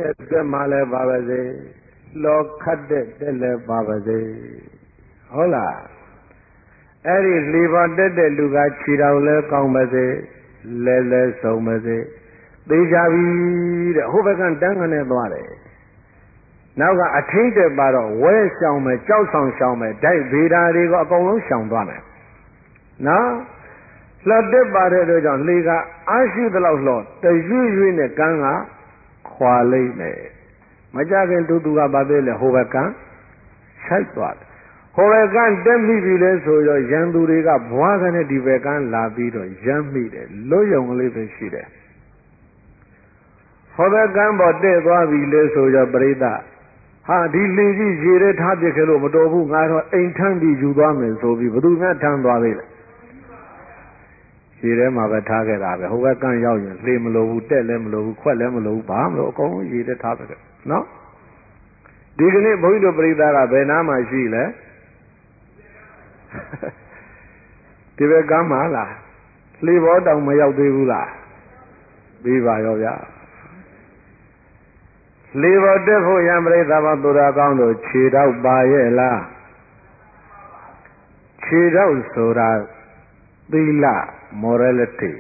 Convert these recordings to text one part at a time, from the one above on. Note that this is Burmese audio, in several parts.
တက်မှလည်းပါပါစေလောခတ်တဲ့တက်လည်းပါပါစေဟုတ်လားအဲ့ဒီလီပေါ်တက်တဲ့လူကခြေတော်လဲကောင်းပါစေလဲဆုံးပါစေသိကြပြီတဲ့ဟိုဘက်ကတန်းကနေသွားတယ်နောက်ကအထင်းတက်ပါတော့ဝဲရှောင်မယ်ကြောက်ဆောင်ရှောင်မယ်ဒိုက်ဗေဒာတွေကိုအကုန်လုံးရှောင်သွားမယ်နော်လှတက်ပါတဲ့အတွက်ကြောင့်လေကအားရှိသလောက်လှော်တရွေ့ရွေ့နဲ့ကန်းကခွာလိုက်မယ်မကြခင်သူကဘာသေးလဲဟိုဘက်ကဆိုင်သွားတယ်ဟိုဘက်ကတက်မိပြီလဲဆိုတော့ရန်သူတွေကဘွားကနေဒီဘက်ကလာပြီးတော့ရမ်းမိတယ်လွတ်ယုံကလေးပဲရှိတယ်ဟိုဘက်ကပေါ်တဲ့သွားပြီလဲဆိုတော့ပရိသတ်ဟာဒီလေကြီးရေထဲထားပြခဲ့လို့မတော်ဘူးငါတော့အိမ်ထမ်းပြီးယူသွားမယ်ဆိုပြီးဘယ်သူမှထမ်းသွားသေးလဲရေထဲမှာပဲထားခဲ့တာပဲဟိုဘက်ကရောက်ရင်လှေမလို့ဘူးတက်လည်းမလို့ဘူးခွက်လည်းမလို့ဘူးဘာမလို့အကုန်လုံးရေထဲထားပြခဲ့နော်ဒီကနေ့ဘုန်းကြီးတို့ပရိသတ်ကဘယ်နားမှာရှိလဲဒီဘက်ကမှလားလှေဘောတောင်မရောက်သေးဘူးလားပြီးပါရောဗျာလေဘောတက်ဖို့ရံပရိသတ်ဘောသူတော်ကောင်းတို့ခြေတော့ပါရဲ့လားခြေတော့ဆိုတာသီလ morality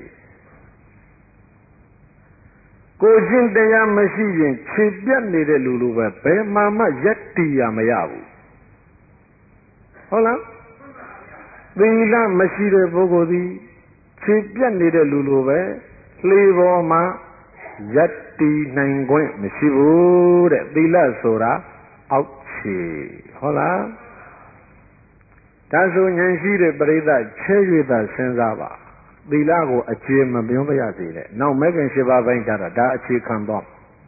ကိုချင်းတရားမရှိရင်ခြေပြတ်နေတဲ့လူလိုပဲဘယ်မှရက်တီရမရဘူးဟုတ်လားသီလမရှိတဲ့ပုဂ္ဂိုလ်သည်ခြေပြတ်နေတဲ့လူလိုပဲလှေပေါ်မှာရက်တီနိုင်ခွင့်မရှိဘူးတဲ့သီလဆိုတာအောက်ခြေဟုတ်လားဒါဆိုဉာဏ်ရှိတဲ့ပရိသတ်ချဲ၍သာစဉ်းစားပါသီလကိုအခြေမပြောပြရစေနဲ့နောက်မဲခင်7ပါးပိုင်းကြတာဒါအခြေခံတော့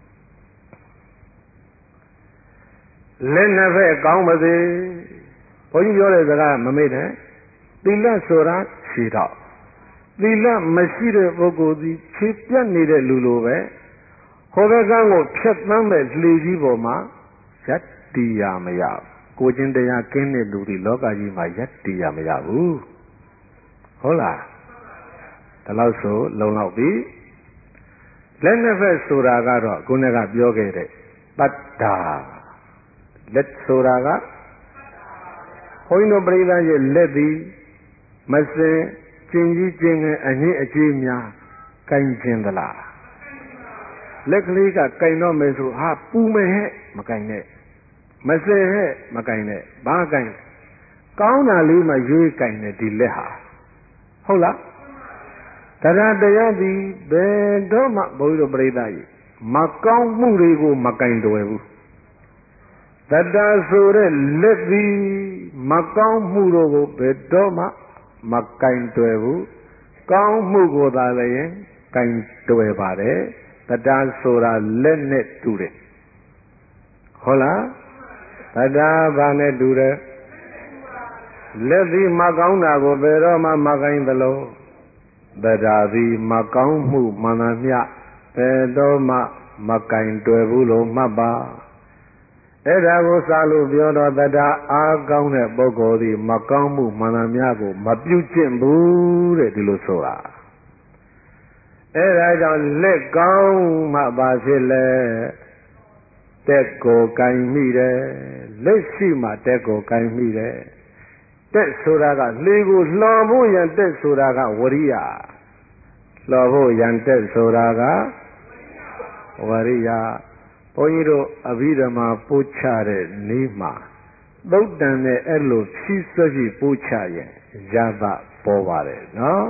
လက်နှစ်ဖက်ကောင်းပါစေဘုန်းကြီးပြောတဲ့စကားမမေ့နဲ့သီလဆိုတာခြေတော့သီလမရှိတဲ့ပုဂ္ဂိုလ်သည်ခြေပြတ်နေတဲ့လူလိုပဲဟိုဘက်ကကိုဖြတ်သန်းတဲ့လှေကြီးပေါ်မှာရက်တီရမရကိုချင်းတရားကင်းတဲ့လူဒီလောကကြီးမှာရက်တီရမရဘူးဟုတ်လားဒါလို့ဆိုလုံလောက်ပြီလက်နှစ်ဖက်ဆိုတာကတော့ခုနကပြောခဲ့တဲ့တတ္တာလက်ဆိုတာကဘုန်းကြီးတို့ပြိဿရဲ့လက်သည်မစင်ကျင်ကြီးကျင်ငယ်အငြင်းအကြေးများကင်ကျင်သလားလက်ကလေးကကင်တော့မယ်ဆိုဟာပူမယ်ဟဲ့မကင်နဲ့မစင်ဟဲ့မကင်နဲ့ဘာကင်ကောင်းတာလေးမှရွေးကင်တဲ့ဒီလက်ဟာဟုတ်လားတရားတရားသည်ဘယ်တော့မှဘုန်းကြီးတို့ပြိဿကြီးမကောင်းမှုတွေကိုမကင်တော်ဘူးတရားဆိုတဲ့လက်သည်မကောင်းမှုတို့ကိုဘယ်တော့မှမကင်တွယ်ဘူးကောင်းမှုကိုသာလည်းကင်တွယ်ပါတယ်တရားဆိုတာလက်နဲ့တူတယ်ဟုတ်လားတရားဘာနဲ့တူတယ်လက်သည်မကောင်းတာကိုဘယ်တော့မှမကင်သလိုတရားသည်မကောင်းမှုမှန်သမျှဘယ်တော့မှမကင်တွယ်ဘူးလို့မှတ်ပါအဲ့ဒါကိုစာလို့ပြောတော့တရားအားကောင်းတဲ့ပုဂ္ဂိုလ်ဒီမကောင်းမှုမှန်သမျှကိုမပြုကျင့်ဘူးတဲ့ဒီလိုဆိုတာအဲ့ဒါကြောင့်လက်ကောင်းမှပါဖြစ်လဲတက်ကိုကင်မိတယ်လက်ရှိမှတက်ကိုကင်မိတယ်တက်ဆိုတာကလေကိုလှော်ဖို့ရန်တက်ဆိုတာကဝရိယလှော်ဖို့ရန်တက်ဆိုတာကဝရိယဘုန်းကြီးတို့အဘိဓမ္မာပို့ချတဲ့နေ့မှာသုတ်တန်နဲ့အဲ့လိုဖြည့်စွက်ပြီးပို့ချရင်ရသပေါ်ပါတယ်နော်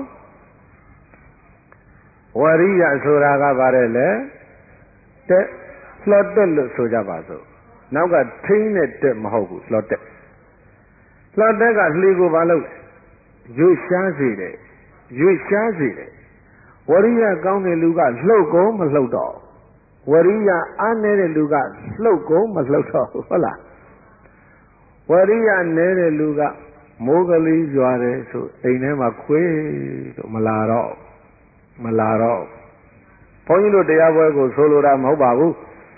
ဝရိယဆိုတာကဘာလဲလဲတက်လှော်တက်လို့ဆိုကြပါစို့နောက်ကထိန်းနဲ့တက်မဟုတ်ဘူးလှော်တက်ကလှေကိုဘာလုပ်လဲရွေ့ရှားစေတယ်ဝရိယကောင်းတဲ့လူကလှုပ်ကုန်မလှုပ်တော့ဝရိယအားနည်းတဲ့လူကလှုပ်ကုန်မလှုပ်တော့ဟုတ်လားဝရိယနည်းတဲ့လူကမိုးကလေးရွာတယ်ဆိုအိမ်ထဲမှာခွေးတော့မလာတော့ဘုန်းကြီးတို့တရားပွဲကိုဆိုလိုတာမဟုတ်ပါဘူး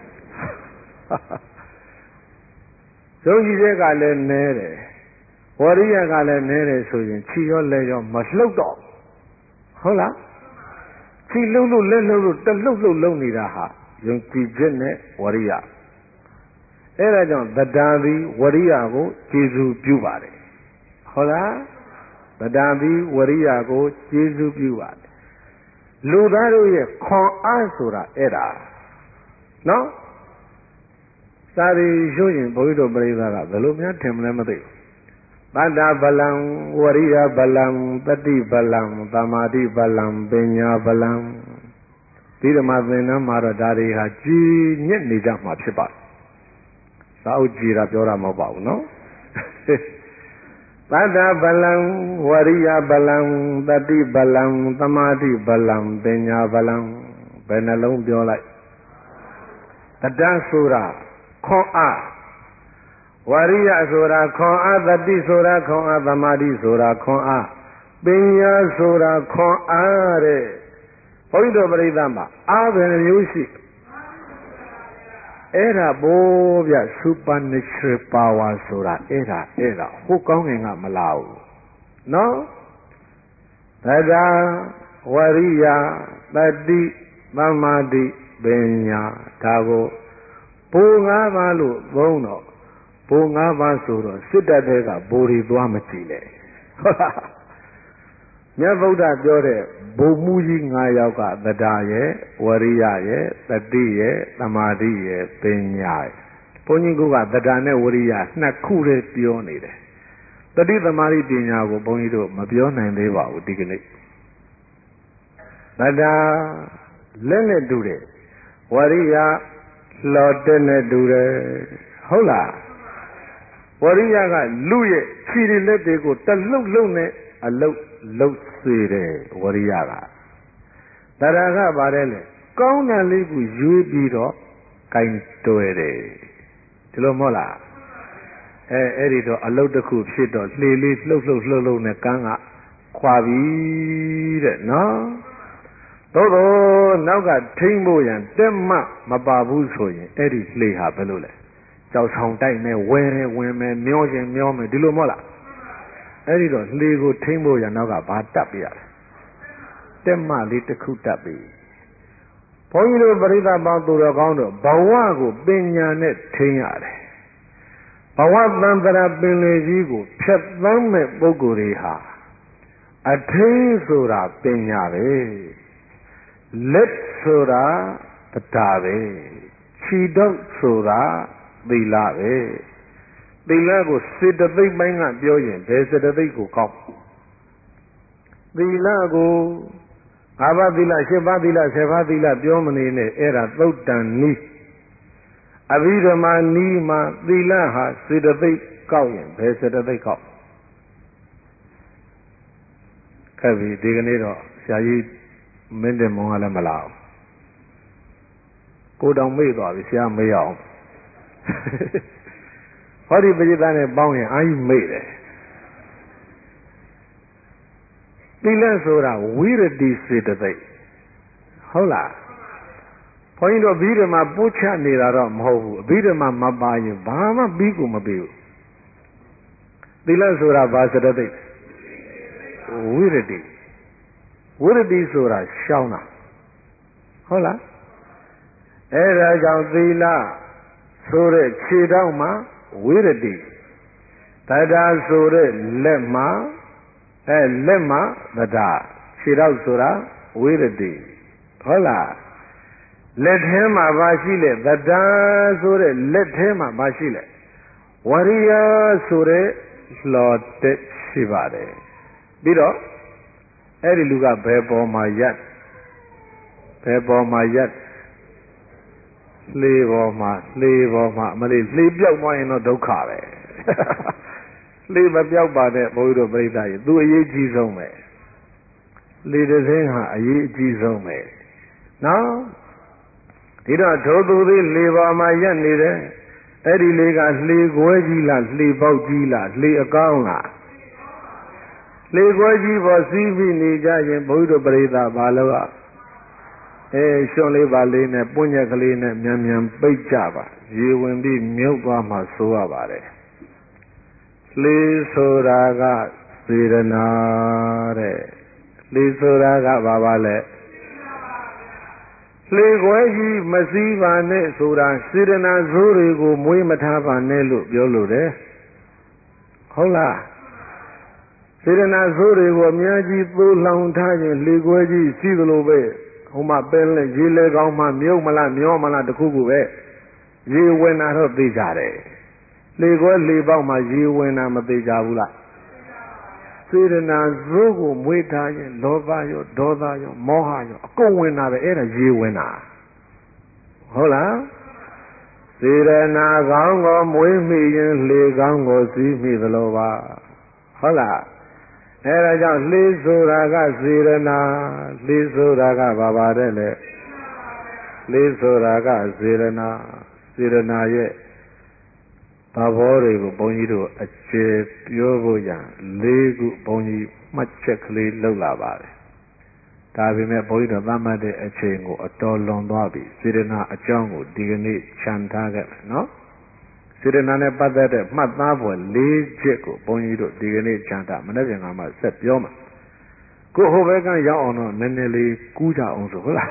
ယုံကြည်တဲ့ကလည်းနည်းတယ်ဝရိယကလည်းနည်းတယ်ဆိုရင်ခြေရောလက်ရောမလှုပ်တော့ဟုတ်လားခြေလှုပ်လို့လက်လှုပ်လို့တလှုပ်လှုပ်လုံးနေတာဟာယုံကြည်ခြင်းနဲ့ဝရိယအဲ့ဒါကြောင့်တဒါသည်ဝရိယကိုကျေစုပြုပါတယ်ဟုတ်လားတဒါသည်ဝရိယကိုကျေစုပြုပါတယ်လူသားတို့ရဲ့ခွန်အားဆိုတာအဲ့ဒါနော်သာရီရွှရင်ဘုရားတို့ပြိဿကဘယ်လိုများထင်မလဲမသိဘူးတတ္တဗလံဝရိယဗလံတတိဗလံသမာဓိဗလံပညာဗလံဒီဓမ္မသင်္นานမှာတော့ဒါတွေဟာကြည်ညက်နေကြမှာဖြစ်ပါတယ်သာဥကြည်တာပြောတာမဟုတ်ပါဘူးနော်တတ္တဗလံဝရိယဗလံတတိဗလံသမာဓိဗလံပညာဗလံဘယ်နှလုံးပြောလိုက်တတ္တဆိုတာခွန်အားဝရိယဆိုတာခွန်အားတတိဆိုတာခွန်အားသမာဓိဆိုတာခွန်အားပညာဆိုတာခွန်အားတဲ့ဘုန်းကြီးတို့ပြိဿမှာအားဘယ်နှမျိုးရှိအဲ့ဒါဘိုးဗျ supernatural power ဆိုတာအဲ့ဒါဟိုကောင်းငင်ကမလာဘူးနော်တဒါဝရိယတတိသမာဓိပညာဒါကိုဘိုး၅ပါးလို့သုံးတော့ဘိုး၅ပါးဆိုတော့စစ်တပ်တွေကဘိုးတွေသွားမကြည့်နဲ့ဟုတ်လားမြတ်ဗုဒ္ဓပြောတဲ့ဘုံမူကြီး9ယောက်ကသဒ္ဒါရဲ့ဝရိယရဲ့တတိရဲ့သမာဓိရဲ့ပညာရဲ့ဘုန်းကြီးကသဒ္ဒါနဲ့ဝရိယနှစ်ခုတည်းပြောနေတယ်တတိသမာဓိပညာကိုဘုန်းကြီးတို့မပြောနိုင်သေးပါဘူးဒီကနေ့သဒ္ဒါလက်နဲ့တူတယ်ဝရိယလော်တက်နဲ့တူတယ်ဟုတ်လားဝရိယကလူရဲ့ခြေလက်တွေကိုတလှုပ်လှုပ်နဲ့အလုတ်လှုပ်စေတယ်ဝရိယကတရာကပါတယ်လေကောင်းတဲ့လေးကိုရွေးပြီးတော့ကင်တွယ်တယ်ဒီလိုမဟုတ်လားအဲ့ဒီတော့အလုတ်တစ်ခုဖြစ်တော့လှေလေးလှုပ်လှုပ်နဲ့ကန်းကခွာပြီတဲ့နော်သို့တော့နောက်ကထိမ့်ဖို့ရန်တက်မှမပါဘူးဆိုရင်အဲ့ဒီလှေဟာဘယ်လိုလဲကြောက်ဆောင်တိုက်နဲ့ဝင်မယ်မျောခြင်းမျောမယ်ဒီလိုမဟုတ်လားအဲ့ဒီတော့လှေကိုထိမ့်ဖို့ရနောက်ကဘာတက်ပြရလဲတက်မှလေးတစ်ခုတက်ပြီဘုန်းကြီးတို့ပရိသတ်ပေါင်းသူတော်ကောင်းတို့ဘဝကိုပညာနဲ့ထိန်းရတယ်ဘဝသံတရာပင်လေကြီးကိုဖြတ်သန်းမဲ့ပုဂ္ဂိုလ်တွေဟာအထိန်းဆိုတာပညာပဲလက်ဆိုတာတရားပဲခြေတော့ဆိုတာသီလပဲသီလကိုစေတသိက်ပိုင်းကပြောရင်ဘယ်စေတသိက်ကိုကောက်သီလကို၅ပါးသီလ၈ပါးသီလ10ပါးသီလပြောမနေနဲ့အဲ့ဒါသုတ်တန်နီးအဘိဓမ္မာနီးမှာသီလဟာစေတသိက်ကောက်ရင်ဘယ်စေတသိက်ကောက်ခဲ့ပြီဒီကနေ့တော့ဆရာကြီးမင်းတင်မောင်ကလည်းမလာဘူးကိုတောင်မေ့သွားပြီဆရာမေ့အောင်ဟောဒီပရိသတ်နဲ့ပေါင်းရင်အာယူမေ့တယ်သီလဆိုတာဝိရတိစေတသိက်ဟုတ်လားဘုန်းကြီးတို့ဘိဓမ္မာပို့ချနေတာတော့မဟုတ်ဘူးအဘိဓမ္မာမပါရင်ဘာမှပြီးကိုမပြီးဘူးသီလဆိုတာဘာစေတသိက်ဝိရတိဆိုတာရှောင်းတာဟုတ်လားအဲ့ဒါကြောင့်သီလဆိုတဲ့ခြေထောက်မှာဝိရတိတဒါဆိုတဲ့လက်မှာလက်မှာတဒါခြေထောက်ဆိုတာဝိရတိဟုတ်လားလက်ထဲမှာပါရှိလေတဒါဆိုတဲ့လက်ထဲမှာပါရှိလေဝရိယဆိုတဲ့လှော်တက်ရှိပါတယ်ပြီးတော့အဲ့ဒီလူကဘယ်ပေါ်မှာရက်လှေပေါ်မှာအမလေးလှေပြောက်သွားရင်တော့ဒုက္ခပဲလှေမပြောက်ပါနဲ့ဘုန်းကြီးတို့ပြိဿကြီးသူအရေးကြီးဆုံးပဲလှေတစ်စင်းဟာအရေးအကြီးဆုံးပဲနော်ဒီတော့ထိုသူသည်လှေပေါ်မှာရက်နေတယ်အဲ့ဒီလေကလှေခွဲကြီးလားလှေပေါက်ကြီးလားလှေအကောင်းလားလှေခွဲကြီးပေါ်စီးပြီးနေကြရင်ဘုန်းကြီးတို့ပြိဿဘာလို့ရှွန်လေးပါလေးနဲ့ပွင့်ညက်ကလေးနဲ့မြန်ပိတ်ကြပါရေဝင်ပြီးမြုပ်သွားမှဆိုရပါတယ်လှေဆိုတာကစေရနာတဲ့လှေဆိုတာကဘာပါလဲလေခွဲကြီးမစည်းပါနဲ့ဆိုတာစေတနာဇိုးတွေကိုမွေးမထားပါနဲ့လို့ပြောလို့တယ်ဟုတ်လားစေတနာဇိုးတွေကိုအများကြီးသိုးလောင်ထားရင်လေခွဲကြီးစီးသလိုပဲဟိုမှာပဲလဲရေလေကောင်းမှမြုပ်မလားမျောမလားတခုခုပဲရေဝင်တာတော့သိကြတယ်လေခွဲလေပေါက်မှရေဝင်တာမသိကြဘူးလားစေတနာဇိုးကိုမွေးထားရင်လောဘရောဒေါသရောမောဟရောအကုန်ဝင်တာပဲအဲ့ဒါရေဝင်တာဟုတ်လားစေတနာကောင်းကိုမွေးမိရင်လေကောင်းကိုစီးမိသလိုပါဟုတ်လားအဲ့ဒါကြောင့်လေဆိုတာကစေတနာလေဆိုတာကဘာပါတဲ့လဲလေဆိုတာကစေတနာစေတနာရဲ့သဘောတွေကိုဘုန်းကြီးတို့အခြေပြောဖို့ရလေးခုဘုန်းကြီးမှတ်ချက်ကလေးလုပ်လာပါတယ်ဒါပေမဲ့ဘုန်းကြီးတို့သတ်မှတ်တဲ့အချိန်ကိုအတော်လွန်သွားပြီစေတနာအကြောင်းကိုဒီကနေ့ခြံထားခဲ့မယ်နော်စေတနာနဲ့ပတ်သက်တဲ့မှတ်သားဖွယ်၄ချက်ကိုဘုန်းကြီးတို့ဒီကနေ့ခြံထားမနေ့ကမှဆက်ပြောမှာကိုဟိုဘက်ကရောက်အောင်တော့နည်းနည်းလေးကူးကြအောင်ဆိုဟုတ်လား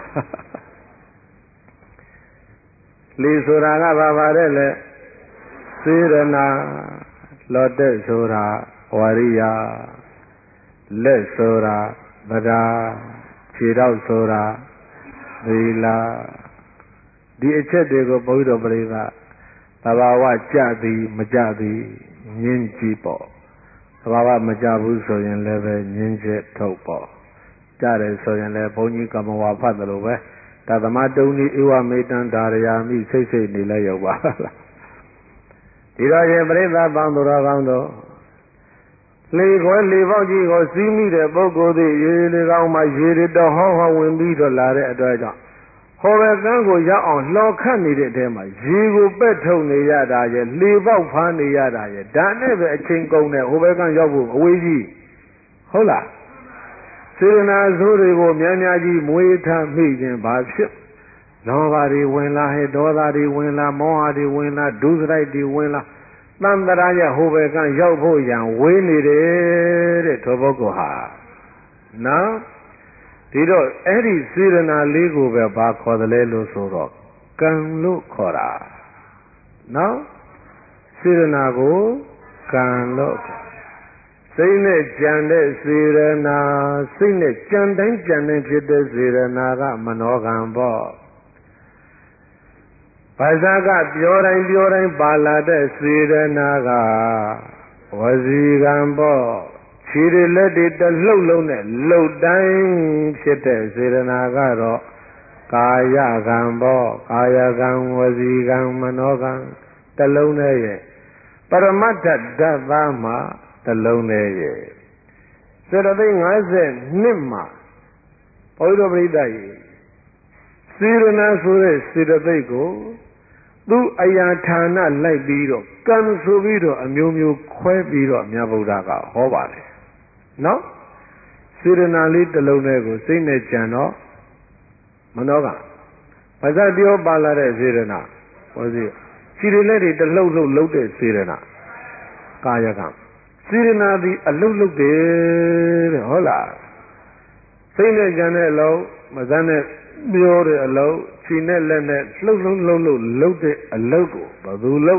လေဆိုတာကဘာပါတဲ့လဲစေရနာလောတက်ဆိုတာဝရိယလက်ဆိုတာဗဒာခြေထောက်ဆိုတာသီလဒီအချက်တွေကိုဘုရားတော်ပရိသတ်သဘာဝကြသည်မကြသည်ညင်းကြည့်ပေါ့သဘာဝမကြဘူးဆိုရင်လည်းပဲညင်းချက်ထုတ်ပေါ့ကြတယ်ဆိုရင်လည်းဘုန်းကြီးကမ္မဝါဖတ်တယ်လို့ပဲတသမတုံဤဧဝမေတံဒါရယာမိစိတ်စိတ်နေလဲရောက်ပါလားဒီတော့ရှင်ပြိဿပေါင်းသူတော်ကောင်းတို့လေခွဲလေပေါက်ကြီးကိုစီးမိတဲ့ပုဂ္ဂိုလ်သည်ရေလေကောင်းမှရေတွေတော့ဟောဟောဝင်ပြီးတော့လာတဲ့အတွက်ကြောင့်ဟောဘကန်းကိုရောက်အောင်လှော်ခတ်နေတဲ့တဲမှာရေကိုပက်ထုတ်နေရတာရဲ့လေပေါက်ဖားနေရတာရဲ့ဒါနဲ့ပဲအချိန်ကုန်တဲ့ဟိုဘကန်းရောက်ဖို့အဝေးကြီးဟုတ်လားစေရနာဇိုးတွေကိုများများကြီးမွေးထားမိခြင်းဘာဖြစ်လောဘတွေဝင်လာဟဲ့ဒေါသတွေဝင်လာမောဟတွေဝင်လာဒုစရိုက်တွေဝင်လာသံတရာရဲ့ဟိုဘက်ကရောက်ဖို့ရန်ဝေးနေတယ်တဲ့ထိုပုဂ္ဂိုလ်ဟာနော်ဒီတော့အဲ့ဒီစေရနာလေးကိုပဲဘာခေါ်တယ်လဲလို့ဆိုတော့ကံလို့ခေါ်တာနော်စေရနာကိုကံလို့စိတ်နဲ့ကြံတဲ့စေရနာစိတ်နဲ့ကြံတိုင်းကြံတိုင်းဖြစ်တဲ့စေရနာကမနောကံပေါ့ဘာသာကပြောတိုင်းပြောတိုင်းပါလာတဲ့စေရနာကဝစီကံပေါ့ခြေတွေလက်တွေတလှုပ်လုံးနဲ့လှုပ်တိုင်းဖြစ်တဲ့စေရနာကတော့ကာယကံပေါ့ကာယကံဝစီကံမနောကံတလုံးနဲ့ရဲ့ပရမတ္ထဓာတ်သားမှာတလုံးနဲ့ရဲ့စေတသိက်52မှာဘုရားပရိသတ်ကြီးစေရနာဆိုတဲ့စေတသိက်ကိုသူအရာဌာနလိုက်ပြီးတော့ကံဆိုပြီးတော့အမျိုးမျိုးခွဲပြီးတော့မြတ်ဗုဒ္ဓကဟောပါတယ်နော်စေရနာလေးတစ်လုံးနဲ့ကိုစိတ်နဲ့ကြံတော့မနောကဘာသာပြောပါလာတဲ့စေရနာဟောစီခြေလက်တွေတစ်လှုပ်လှုပ်တဲ့စေရနာကာယကံစေရနာသည်အလုတ်လုတ်တယ်တဲ့ဟုတ်လားစိတ်နဲ့ကြံတဲ့အလုံးမစမ်းနဲ့ပြောတဲ့အလုံးခြေနဲ့လက်နဲ့လှုပ်တဲ့အလုပ်ကိုဘယ်သူလုပ်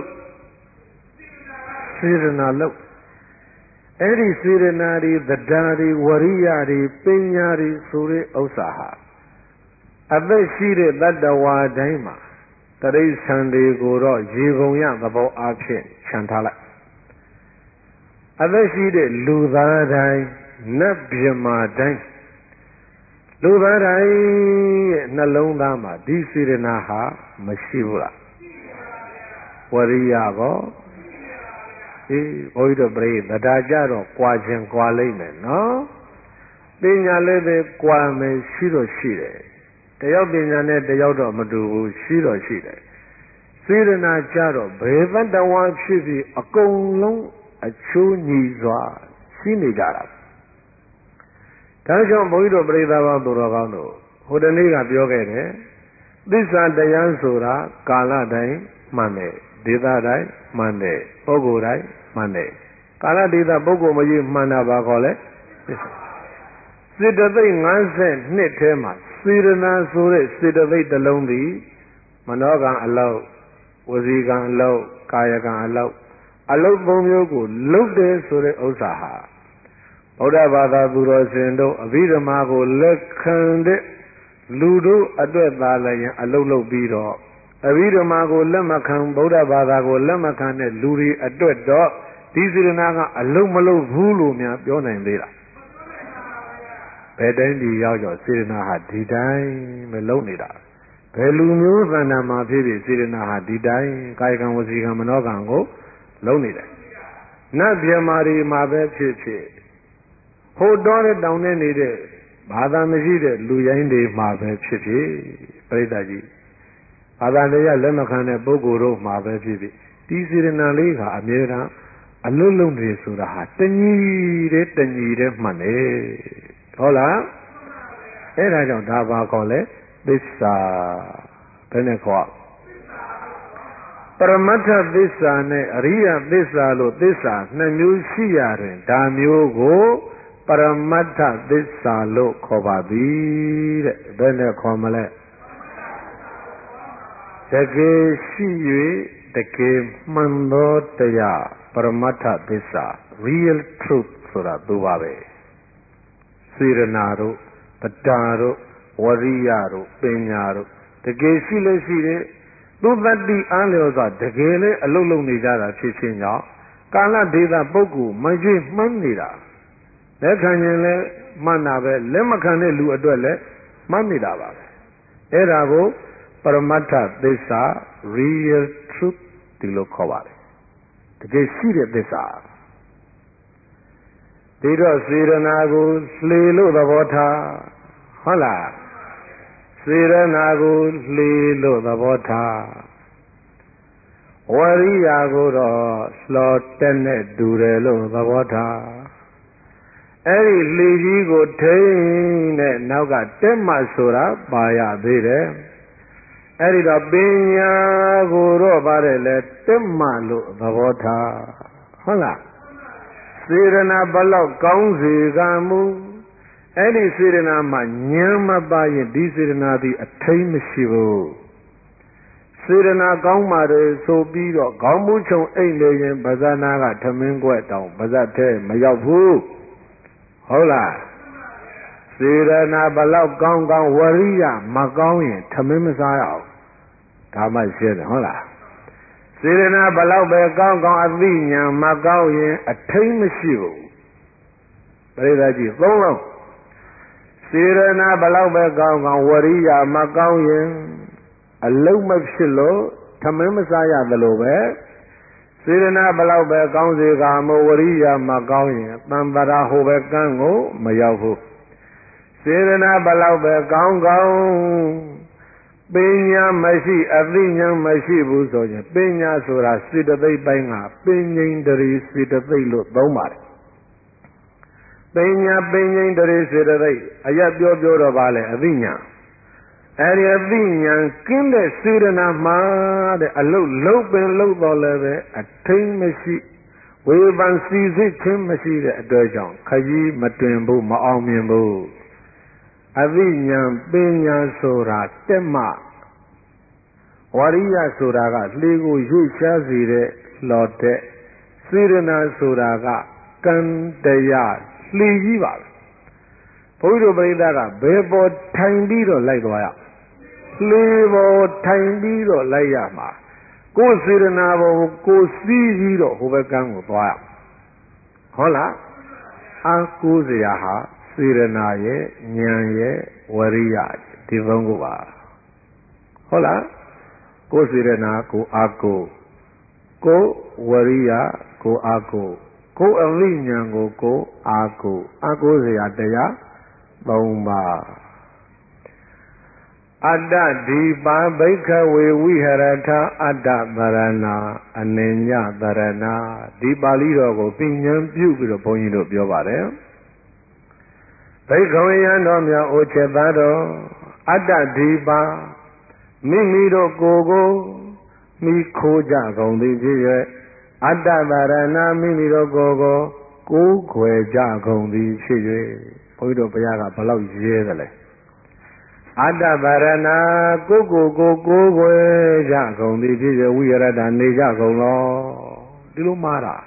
စေရနာလုပ်အဲ့ဒီစေရနာတွေသဒ္ဒါတွေဝရိယတွေပညာတွေဆိုတဲ့ဥစ္စာဟာအသက်ရှိတဲ့တတ္တဝါတိုင်းမှာတရိစ္ဆာန်တွေကိုတော့ရေကုန်ရသဘောအားဖြင့်ခြံထားလိုက်အသက်ရှိတဲ့လူသားတိုင်းနတ်မြမာတိုင်းလူသားတိုင်းရဲ့နှလုံးသားမှာဒီစေရနာဟာမရှိဘူးလားဝရိယကောအေးဘုန်းကြီးတို့ပြိဿဒါကြတော့ကြွားခြင်းကြွားလိမ့်မယ်နော်ပညာလည်းပဲကြွားမယ်ရှိတော့ရှိတယ်တယောက်ပညာနဲ့တယောက်တော့မတူဘူးရှိတော့ရှိတယ်စေရနာကြတော့ဘယ်တတဝါဖြစ်ဖြစ်အကုန်လုံးအချိုးညီစွာရှိနေကြတာဒါကြောင့်ဘုန်းကြီးတို့ပြိဿဘောသူတော်ကောင်းတို့ဟိုတနေ့ကပြောခဲ့တယ်သစ္စာတရားဆိုတာကာလတိုင်းမှန်တယ်ဒေသတိုင်းမှန်တယ်ပုဂ္ဂိုလ်တိုင်းမှန်တယ်ကာလဒေသပုဂ္ဂိုလ်မကြီးမှန်တာပါခေါ်လဲစေတသိက်52ထဲမှာစစေရနာဆိုတဲ့စေတသိက်တစ်လုံးသည်မနောကံအလောက်ဝစီကံအလောက်ကာယကံအလောက်သုံးမျိုးကိုလုပ်တယ်ဆိုတဲ့ဥစ္စာဟာဗုဒ္ဓဘာသာသူတော်စင်တို့အဘိဓမ္မာကိုလက်ခံတဲ့လူတို့အတွက်သာလည်းအလုပ်လုပ်ပြီးတော့အဘိဓမ္မာကိုလက်မခံဗုဒ္ဓဘာသာကိုလက်မခံတဲ့လူတွေအတွက်တော့ဒီစေရနာကအလုံးမလုံးဘူးလို့များပြောနိုင်သေးလားဘယ်တိုင်းဒီရောက်ကြောစေရနာဟာဒီတိုင်းပဲလုံးနေတာဘယ်လူမျိုးသဏ္ဍာန်မှာဖြစ်ဖြစ်စေရနာဟာဒီတိုင်းကာယကံဝစီကံမနောကံကိုလုံးနေတယ်နတ်ဗျမာတွေမှာပဲဖြစ်ဖြစ်ဟိုတော်တဲ့တောင်နဲ့နေတဲ့ဘာသာမရှိတဲ့လူရိုင်းတွေမှာပဲဖြစ်ဖြစ်ပြိဿကြီးဘာသာတရားလက်မခံတဲ့ပုဂ္ဂိုလ်တို့မှာပဲဖြစ်ဖြစ်ဒီစေရနာလေးကအမြဲတမ်းအလုံးလုံးတွေဆိုတာဟာတညီတဲ့မှန်တယ်ဟုတ်လားအဲ့ဒါကြောင့်ဒါပါခေါ်လဲသစ္စာဘယ်နဲ့ခေါ်ပရမတ္ထသစ္စာနဲ့အရိယသစ္စာလို့သစ္စာနှစ်မျိုးရှိရတယ်ဒါမျိုးကိုပရမတ္ထသစ္စာလို့ခေါ်ပါသည်တဲ့ဘယ်နဲ့ခေါ်မလဲတကယ်ရှိ၍တကယ်မှန်သောတရားပရမတ္ထသစ္စာ real truth ဆိုတာသူပါပဲစေရနာတို့တရားတို့ဝရိယတို့ပညာတို့တကယ်ရှိလို့ရှိတဲ့သူတတ္တိအားလျော်စွာတကယ်လည်းအလုံးလုံးနေကြတာဖြစ်ခြင်းကြောင့်ကာလဒေသပုဂ္ဂိုလ်မရွေ့မှန်းနေတာလက်ခံရင်လည်းမှန်တာပဲလက်မခံတဲ့လူအတွက်လည်းမှန်းနေတာပါပဲအဲ့ဒါကိုပရမတ္ထသစ္စာ real truth ဒီလိုခေါ်ပါတယ်တကယ်ရှိတဲ့သစ္စာဒီတော့စေရနာကိုလှေလို့သဘောထားဟုတ်လားစေရနာကိုလှေလို့သဘောထားဝရိယကိုတော့လှော်တက်နဲ့တူတယ်လို့သဘောထားအဲ့ဒီလှေကြီးကိုထိန်းတဲ့နောက်ကတက်မှဆိုတာပါရသေးတယ်အဲ့ဒီတော့ပညာကိုတော့ပါတယ်လေတက်မှလို့သဘောထားဟုတ်လားစေရနာဘလောက်ကောင်းစေကမူအဲ့ဒီစေရနာမှာဉာဏ်မပါရင်ဒီစေရနာသည်အထိမ်းမရှိဘူးစေရနာကောင်းပါတယ်ဆိုပြီးတော့ခေါင်းမူးချုံအိတ်နေရင်ဗဇနာကထမင်းခွက်တောင်ဗဇတ်ထဲမရောက်ဘူးဟုတ်လားစေရနာဘလောက်ကောင်းဝရိယမကောင်းရင်ထမင်းမစားရအောင်ဒါမှရှင်းတယ်ဟုတ်လားစေရနာဘလောက်ပဲကောင်းအသိဉာဏ်မကောင်းရင်အထိမ်းမရှိဘူးပရိသတ်ကြီးသုံးလုံးစေရနာဘလောက်ပဲကောင်းဝရိယမကောင်းရင်အလုံးမဖြစ်လို့ထမင်းမစားရသလိုပဲစေရနာဘလောက်ပဲကောင်းစေကမဝရိယမကောင်းရင်တန်တရာဟိုပဲကန်းကိုမရောက်ဘူးစေရနာဘလောက်ပဲကောင်းပညာမရှိအသိဉာဏ်မရှိဘူးဆိုရင်ပညာဆိုတာစေတသိက်ပိုင်းကပင်ငိမ့်တရီစေတသိက်လို့သုံးပါတယ်ပညာပင်ငိမ့်တရီစေတသိက်အရက်ပြောတော့ပါလေအသိဉာဏ်အဲ့ဒီအသိဉာဏ်ကင်းတဲ့စေရနာမှာတဲ့အလုတ်ပင်လုတ်တော်လည်းပဲအထိန်မရှိဝေဖန်စီစစ်ခြင်းမရှိတဲ့အတွက်ကြောင့်ခကြီးမတွင်ဘူးမအောင်မြင်ဘူးအသိဉာဏ်ပညာဆိုတာတက်မှဝရိယဆိုတာကလှေကိုရွေ့ရှားစေတဲ့လှော်တဲ့စေရနာဆိုတာကကံတရားလှေကြီးပါပဲဘုရားတို့ပရိသတ်ကဘယ်ပေါ်ထိုင်ပြီးတော့လိုက်သွားရလှေပေါ်ထိုင်ပြီးတော့လိုက်ရမှာကိုယ်စေရနာပေါ်ကိုစီးပြီးတော့ဟိုဘက်ကန်းကိုသွားရဟုတ်လားအာကိုးစရာဟာစေရနာရဲ့ဉာဏ်ရဲ့ဝရိယဒီသုံးခုပါဟုတ်လားကိုယ်စေရနာကိုအာကိုဝရိယကိုအာကိုအသိဉာဏ်ကိုအာကိုစရာတရား၃ပါးအတ္တဒီပါဘိခဝေဝိဟရထအတ္တသရဏအနေညသရဏဒီပါဠိတော်ကိုပညာပြုပြီးတော့ဘုန်းကြီးတို့ပြောပါတယ်ဘိခဝေယံတော်များအိုချက်သားတော်အတ္တဒီပါမိမိတို့ကိုမိခိုးကြကုန်သည်ဖြစ်၍အတ္တသရဏမိမိတို့ကိုကိုးခွယ်ကြကုန်သည်ဖြစ်၍ဘုန်းကြီးတို့ဘုရားကဘလောက်ရဲသလဲအတ္တဗရဏကိုယ်ွယ်ကြကုန်သည်ဖြစ်စေဝိရဒနေကြကုန်လောဒီလိုမှားတာ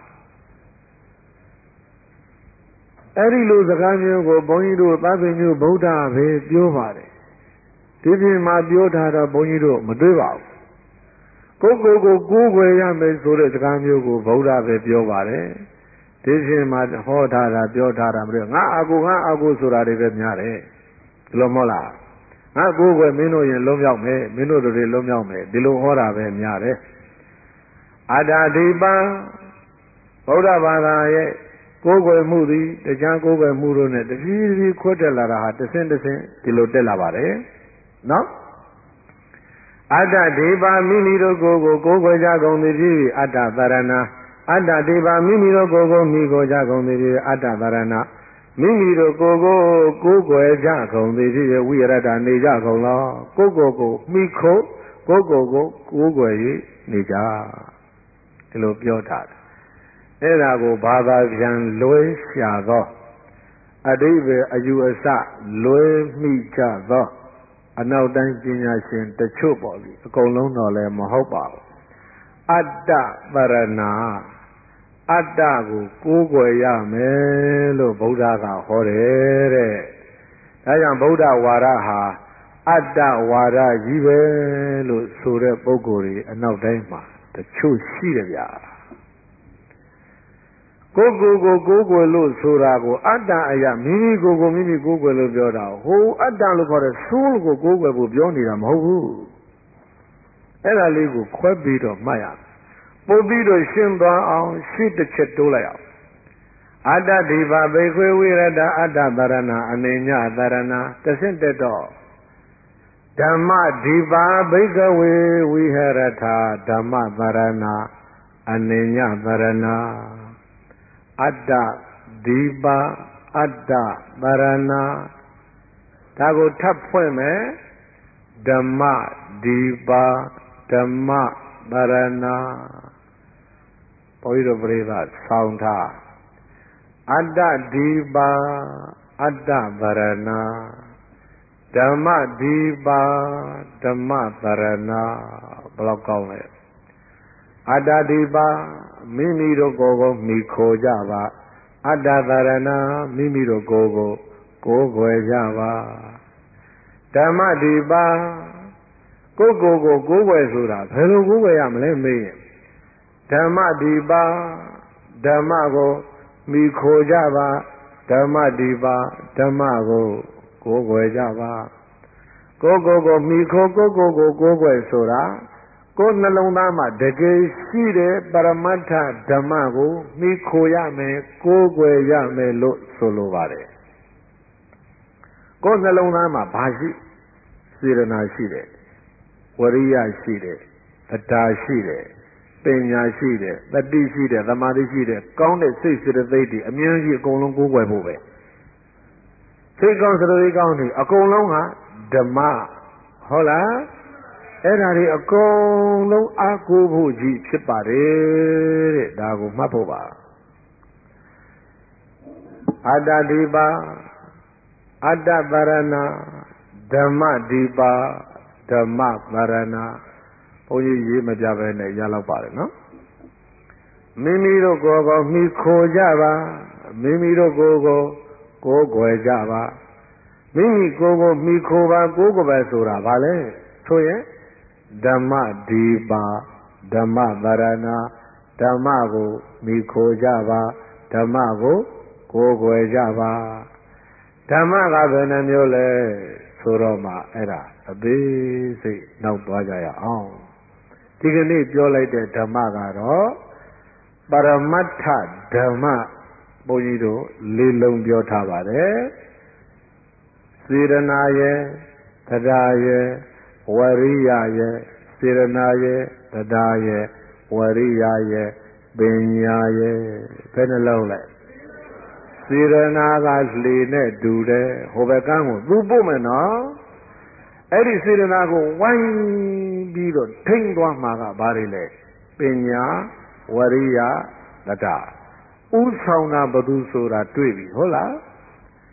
အဲ့ဒီလိုစကားမျိုးကိုဘုန်းကြီးတို့သဗ္ဗညုဗုဒ္ဓပဲပြောပါတယ်ဒီပြင်မှာပြောထားတော့ဘုန်းကြီးတို့မတွေ့ပါဘူးကိုယ်ွယ်ရမယ်ဆိုတဲ့စကားမျိုးကိုဗုဒ္ဓပဲပြောပါတယ်ဒီပြင်မှာဟောထားတာပြောထားတာမတွေ့ငါအကူဆိုတာတွေပဲများတယ်ဒီလိုမဟုတ်လားငါကိုယ်ွယ်မင်းတို့ရင်လုံးရောက်မယ်မင်းတို့တွေလုံးရောက်မယ်ဒီလိုဟောတာပဲများတယ်အတ္တဒိပံဗုဒ္ဓဘာသာရဲ့ကိုယ်ွယ်မှုသည်တရားကိုယ်ွယ်မှုတို့နဲ့တဖြည်းဖြည်းခွတ်တက်လာတာဟာတစ်ဆင့်ဒီလိုတက်လာပါတယ်နော်အတ္တဒိပံမိမိတို့ကိုယ်ွယ်ကြကုန်သည်ဖြစ်အတ္တသရဏအတ္တဒိပံမိမိတို့ကိုယ်မိကိုကြကုန်သည်ဖြစ်အတ္တသရဏမိမိတို့ကိုယ်ွယ်ကြကုန်သည်ဖြစ်ဝိရဒနေကြကုန်လောကိုယ်မိခိုကိုယ်ွယ်၍နေကြဒီလိုပြောထားတယ်အဲ့ဒါကိုဘာသာပြန်လွဲရှာသောအဓိပ္ပာယ်အယူအဆလွဲမိကြသောအနောက်တိုင်းပညာရှင်တချို့ပေါ့လေအကုန်လုံးတော့လည်းမဟုတ်ပါဘူးအတ္တပရဏအတ္တကိုကိုးကွယ်ရမယ်လို့ဗုဒ္ဓကဟောတယ်တဲ့ဒါကြောင့်ဗုဒ္ဓဝါဒဟာအတ္တဝါဒကြီးပဲလို့ဆိုတဲ့ပုဂ္ဂိုလ်တွေအနောက်တိုင်းမှာတချို့ရှိတယ်ဗျာကိုယ်ွယ်လို့ဆိုတာကိုအတ္တအရာမိမိကိုယ်ွယ်လို့ပြောတာဟိုအတ္တလို့ခေါ်တဲ့ဆိုးကိုကိုယ်ွယ်ဖို့ပြောနေတာမဟုတ်ဘူးအဲ့ဒါလေးကိုခွဲပြီးတော့မှတ်ရပို့ပြီးတော့ရှင်းသွားအောင်ရှင်းတစ်ချက်တိုးလိုက်အောင်အတ္တဒီပါဘေခွေဝိရဒအတ္တသရဏအနေညသရဏတဆင့်တက်တော့ဓမ္မဒီပါဘိကဝေဝိဟရထာဓမ္မသရဏအနေညသရဏအတ္တဒီပါအတ္တသရဏဒါကိုထပ်ဖွင့်မယ်ဓမ္မဒီပါဓမ္မသရဏဘုန်းကြီးတို့ပြိဿဆောင်းထားအတ္တဒီပါအတ္တသရဏဓမ္မဒီပါဓမ္မသရဏဘယ်လောက်ကောင်းလဲအတ္တဒီပါမိမိတို့ကိုယ်မိခိုကြပါအတ္တသရဏမိမိတို့ကိုယ်ကိုးကွယ်ကြပါဓမ္မဒီပါကိုယ်ကိုးကွယ်ဆိုတာဘယ်လိုကိုးကွယ်ရမလဲမေးရင်ဓမ္မဒီပါဓမ္မကိုမိခိုကြပါဓမ္မဒီပါဓမ္မကိုကိုးကွယ်ကြပါကိုမိခိုကိုးကွယ်ဆိုတာကိုယ်နှလုံးသားမှာတကယ်ရှိတဲ့ပရမတ္ထဓမ္မကိုမိခိုရမယ်ကိုးကွယ်ရမယ်လို့ဆိုလိုပါတယ်ကိုယ်နှလုံးသားမှာဘာရှိစေရနာရှိတယ်ဝရိယရှိတယ်တရားရှိတယ်ပညာရှိတယ်တတိရှိတယ်သမာဓိရှိတယ်ကောင်းတဲ့စိတ်စေတသိက်တွေအမြဲတမ်းအကုန်လုံးကိုးကွယ်ဖို့ပဲစိတ်ကောင်းစေတသိက်ကောင်းတွေအကုန်လုံးဟာဓမ္မဟုတ်လားအဲ့ဒါတွေအကုန်လုံးအားကိုးဖို့ကြီးဖြစ်ပါတယ်တဲ့ဒါကိုမှတ်ဖို့ပါအတ္တဒီပါအတ္တပရဏဓမ္မဒီပါဓမ္မပရဏဘုန်းကြီးရေးမပြပဲနဲ့ရလောက်ပါတယ်နော်မိမိတို့ကိုယ်ကိုမိခိုကြပါမိမိတို့ကိုယ်ကိုးကွယ်ကြပါမိမိကိုယ်ကိုမိခိုပါကိုးကွယ်ပါဆိုတာဘာလဲဆိုရင်ဓမ္မဒီပါဓမ္မသရဏဓမ္မကိုမိခိုကြပါဓမ္မကိုကိုးကွယ်ကြပါဓမ္မကဘယ်နှမျိုးလဲဆိုတော့မှအဲ့ဒါအသေးစိတ်နောက်သွားကြရအောင်ဒီကနေ့ပြောလိုက်တဲ့ဓမ္မကတော့ပရမတ္ထဓမ္မဘုန်းကြီးတို့လေးလုံးပြောထားပါတယ်စေရနာရဲ့တရားရဲ့ဝရိယရဲ့စေရနာရဲ့တရားရဲ့ဝရိယရဲ့ပညာရဲ့ဘယ်နှလုံးလဲစေရနာကလှေနဲ့တူတယ်ဟိုဘက်ကန်းကိုသူ့ပို့မယ်နော်အဲ့ဒီစေရနာကိုဝိုင်းပြီးတော့ထိမ့်သွားမှာကဘာတွေလဲပညာဝရိယတရားဥဆောင်တာဘသူဆိုတာတွေ့ပြီဟုတ်လား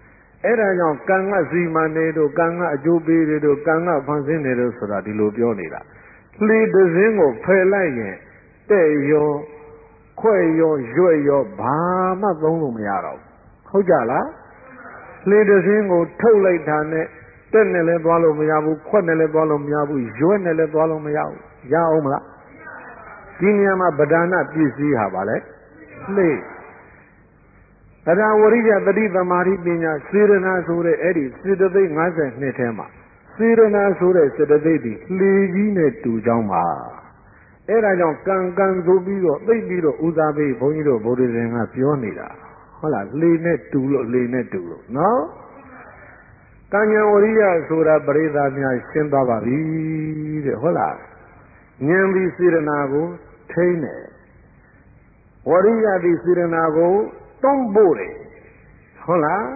အဲ့ဒါကြောင့်ကံကစီမံနေတို့ကံကအကျိုးပေးတယ်တို့ကံကဖန်ဆင်းနေတို့ဆိုတာဒီလိုပြောနေတာလှေတစ်စင်းကိုဖယ်လိုက်ရင်တဲ့ရောခွဲ့ရောရွက်ရောဘာမှသုံးလို့မရတော့ဘူးဟုတ်ကြလားလှေတစ်စင်းကိုထုတ်လိုက်တာနဲ့တက်နဲ့လည်းသွားလို့မရဘူးခွက်နဲ့လည်းသွားလို့မရဘူးရွက်နဲ့လည်းသွားလို့မရဘူးရအောင်မလားဒီနေရာမှာဗဒနာပစ္စည်းဟာဗာလဲလှေအရာဝရိယတတိသမာဓိပညာစေရနာဆိုတဲ့အဲ့ဒီစေတသိက်52ထဲမှာစေရနာဆိုတဲ့စေတသိက်ဒီလှေကြီးနဲ့တူကြောင်းပါအဲ့ဒါကြောင့်ကံဆိုပြီးတော့သိပြီးတော့ဥစားပေးဘုန်းကြီးတို့ဗုဒ္ဓရှင်ကပြောနေတာဟုတ်လားလှေနဲ့တူလို့နော်ကံဉာဏ်ဝရိယဆိုတာပရိသတ်များရှင်းသွားပါပြီတဲ့ဟုတ်လားဉာဏ်ပြီးစေရနာကိုထိန်းတယ်ဝရိယပြီးစေရနာကိုတုံးဖို့တယ်ဟုတ်လား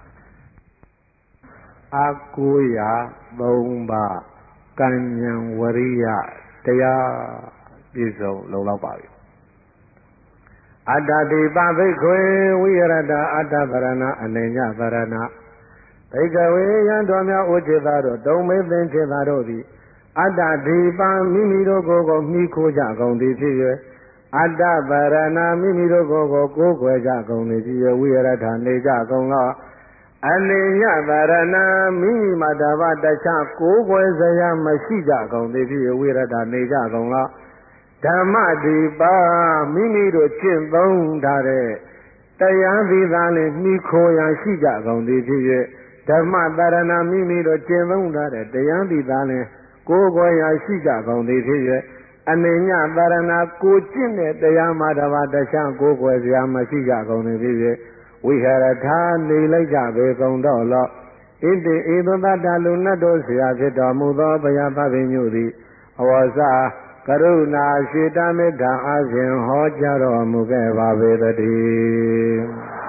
အာကိုရ3ပါးကံဉာဏ်ဝရိယတရားပြည့်စုံလုံလောက်ပါပြီအတ္တတိပဘိခွေဝိရတအတ္တဗရဏအနေညဗရဏဘိကဝေယံတော်များဥจิตတို့တုံမေသင်္ချေတာတို့သည်အတ္တတိပမိမိတို့ကိုမိခိုးကြကုန်သည်ဖြစ်၍အတ္တဗရဏမိမိတို့ကိုကိုးကွယ်ကြကုန်သည်ဖြစ်၍ဝိရထနေကြကုန်သောအနေညဗရဏမိမိမှာတပါတခြားကိုးကွယ်စရာမရှိကြကုန်သည်ဖြစ်၍ဝိရထနေကြကုန်သောဓမ္မတိပါမိမိတို့ကျင့်သုံးထားတဲ့တရားသီးသားနဲ့မိခိုရန်ရှိကြကုန်သည်ဖြစ်၍ဓမ္မတရဏမိမိတို့ကျင့်သုံးထားတဲ့တရားသီးသားနဲ့ကိုယ်ကိုယ်ရာရှိကြကုန်သည်ဖြစ်၍အနေညတရဏကိုကျင့်တဲ့တရားမှာတပါးတခြားကိုယ်ကိုယ်စရာမရှိကြကုန်သည်ဖြစ်၍ဝိဟရထာနေလိုက်ကြပေကုန်တော့လောဣတိဧသောတတလူနတ်တို့ဆရာဖြစ်တော်မူသောဘုရားသဗ္ဗညုသည်အဝဇ္ဇကရုဏာရှိတမေတ္တာအစဉ်ဟောကြားတော်မူခဲ့ပါပေတည်း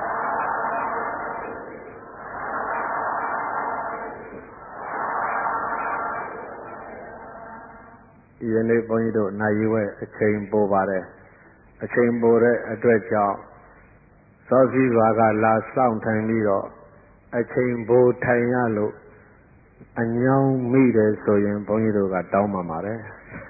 ဒီနေ့ဘုန်းကြီးတို့နိုင်ရွယ်အချိန်ပိုပါတယ်အချိန်ပိုတဲ့အတွက်ကြောင့်သောစီစွာကလာဆောင်ထိုင်ပြီးတော့အချိန်ပိုထိုင်ရလို့အညောင်းမိတယ်ဆိုရင်ဘုန်းကြီးတို့ကတောင်းပန်ပါတယ်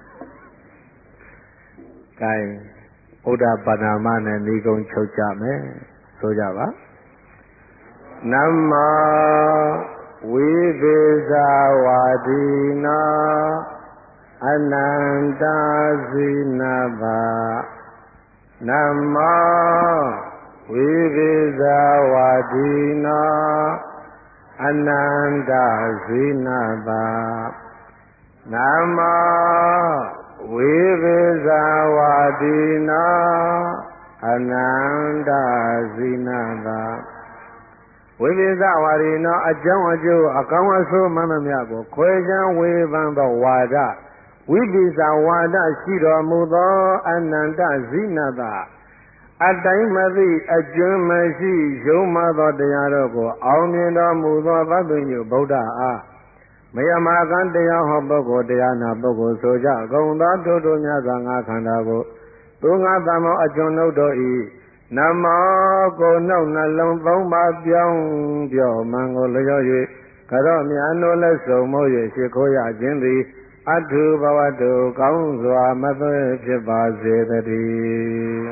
။ကဲဘုရားပါဏာမနဲ့ဤကုံချုပ်ကြမယ်ဆိုကြပါနမဝိသေဇဝါဒီနာအနန္တဇိနဗာနမဝိသေဇဝါဒီနာအနန္တဇိနဗာနမဝိသေဇဝါဒီနာအနန္တဇိနဗာဝိသေဇဝါဒီနာအကြောင်းအကျိုးအကောင်းအဆိုးမှန်သမျှကိုခွဲခြားဝေဖန်သောဝါဒဝိသေဇဝါဒရှိတော်မူသောအနန္တဇိနဗာအတိုင်းမသိအကျွမ်းမရှိယုံမှသောတရားတော်ကိုအောင်မြင်တော်မူသောသဗ္ဗညုဗုဒ္ဓအားမယမကံတရားဟောပုဂ္ဂိုလ်တရားနာပုဂ္ဂိုလ်ဆိုကြကုန်သောတို့တို့များစွာငါခန္ဓာကိုသူငါတမောအကျွန်ုပ်တို့ဤနမောကိုနှုတ်နှလုံးသုံးပါးပြောင်းပြော့မှန်ကိုလျော့၍ကြော့မြတ်တို့လက်စုံမို့၍ရှိခိုးရခြင်းသည်အထုဘဝတုကောင်းစွာမသွေဖြစ်ပါစေတည်း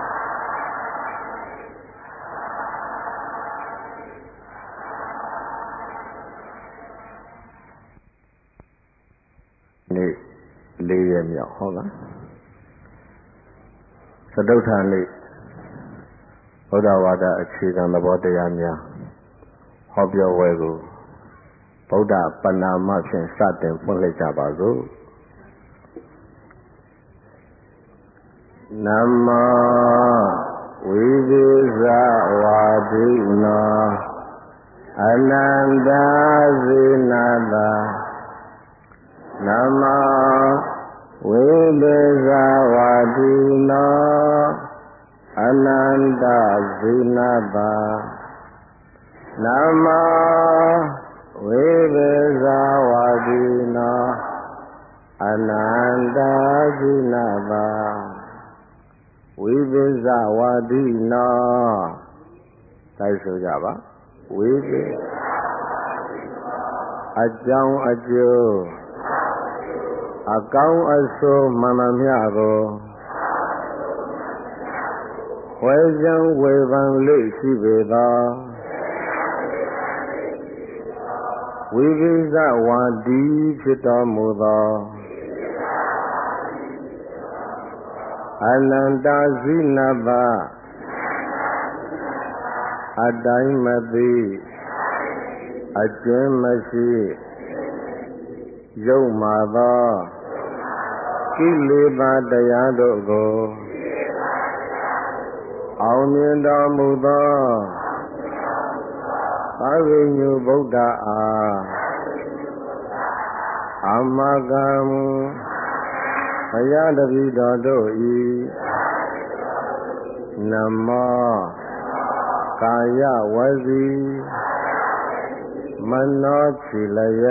နေ့4 ရက်မြောက်ဟုတ်လားသတုဋ္ဌာန်နေ့ဘုရားဝါဒအခြေခံသဘောတရားများဟောပြောပွဲကိုဗုဒ္ဓပဏာမဖြင့်စတင်ဖွင့်လှစ်ကြပါစို့နမဝိသေဇဝါဒီနာအနန္တဇိနတာနမဝိသေဇဝါဒီနာအနန္တဇိနတာနမဝိသေဇဝါဒီနာအနန္တဇိနတာဝိသေဇဝါဒီနာတိုက်ဆိုကြပါဝိသေဇအကြောင်းအကျိုးအကောင်းအဆိုးမှန်သမျှကိုဝေယံဝေဖန်လိရှိပေသောဝိကိစ္စဝါဒီဖြစ်တော်မူသောအနန္တဇိနဗအတိုင်းမသိအကျဉ်းမရှိယုတ်မာသောကိလေသာတရားတို့ကိုအောင်မြင်တော်မူသောသာဝိညုဗုဒ္ဓအားအမကံဘုရားတပည့်တော်တို့ဤနမောကာယဝစီမနောချီလယ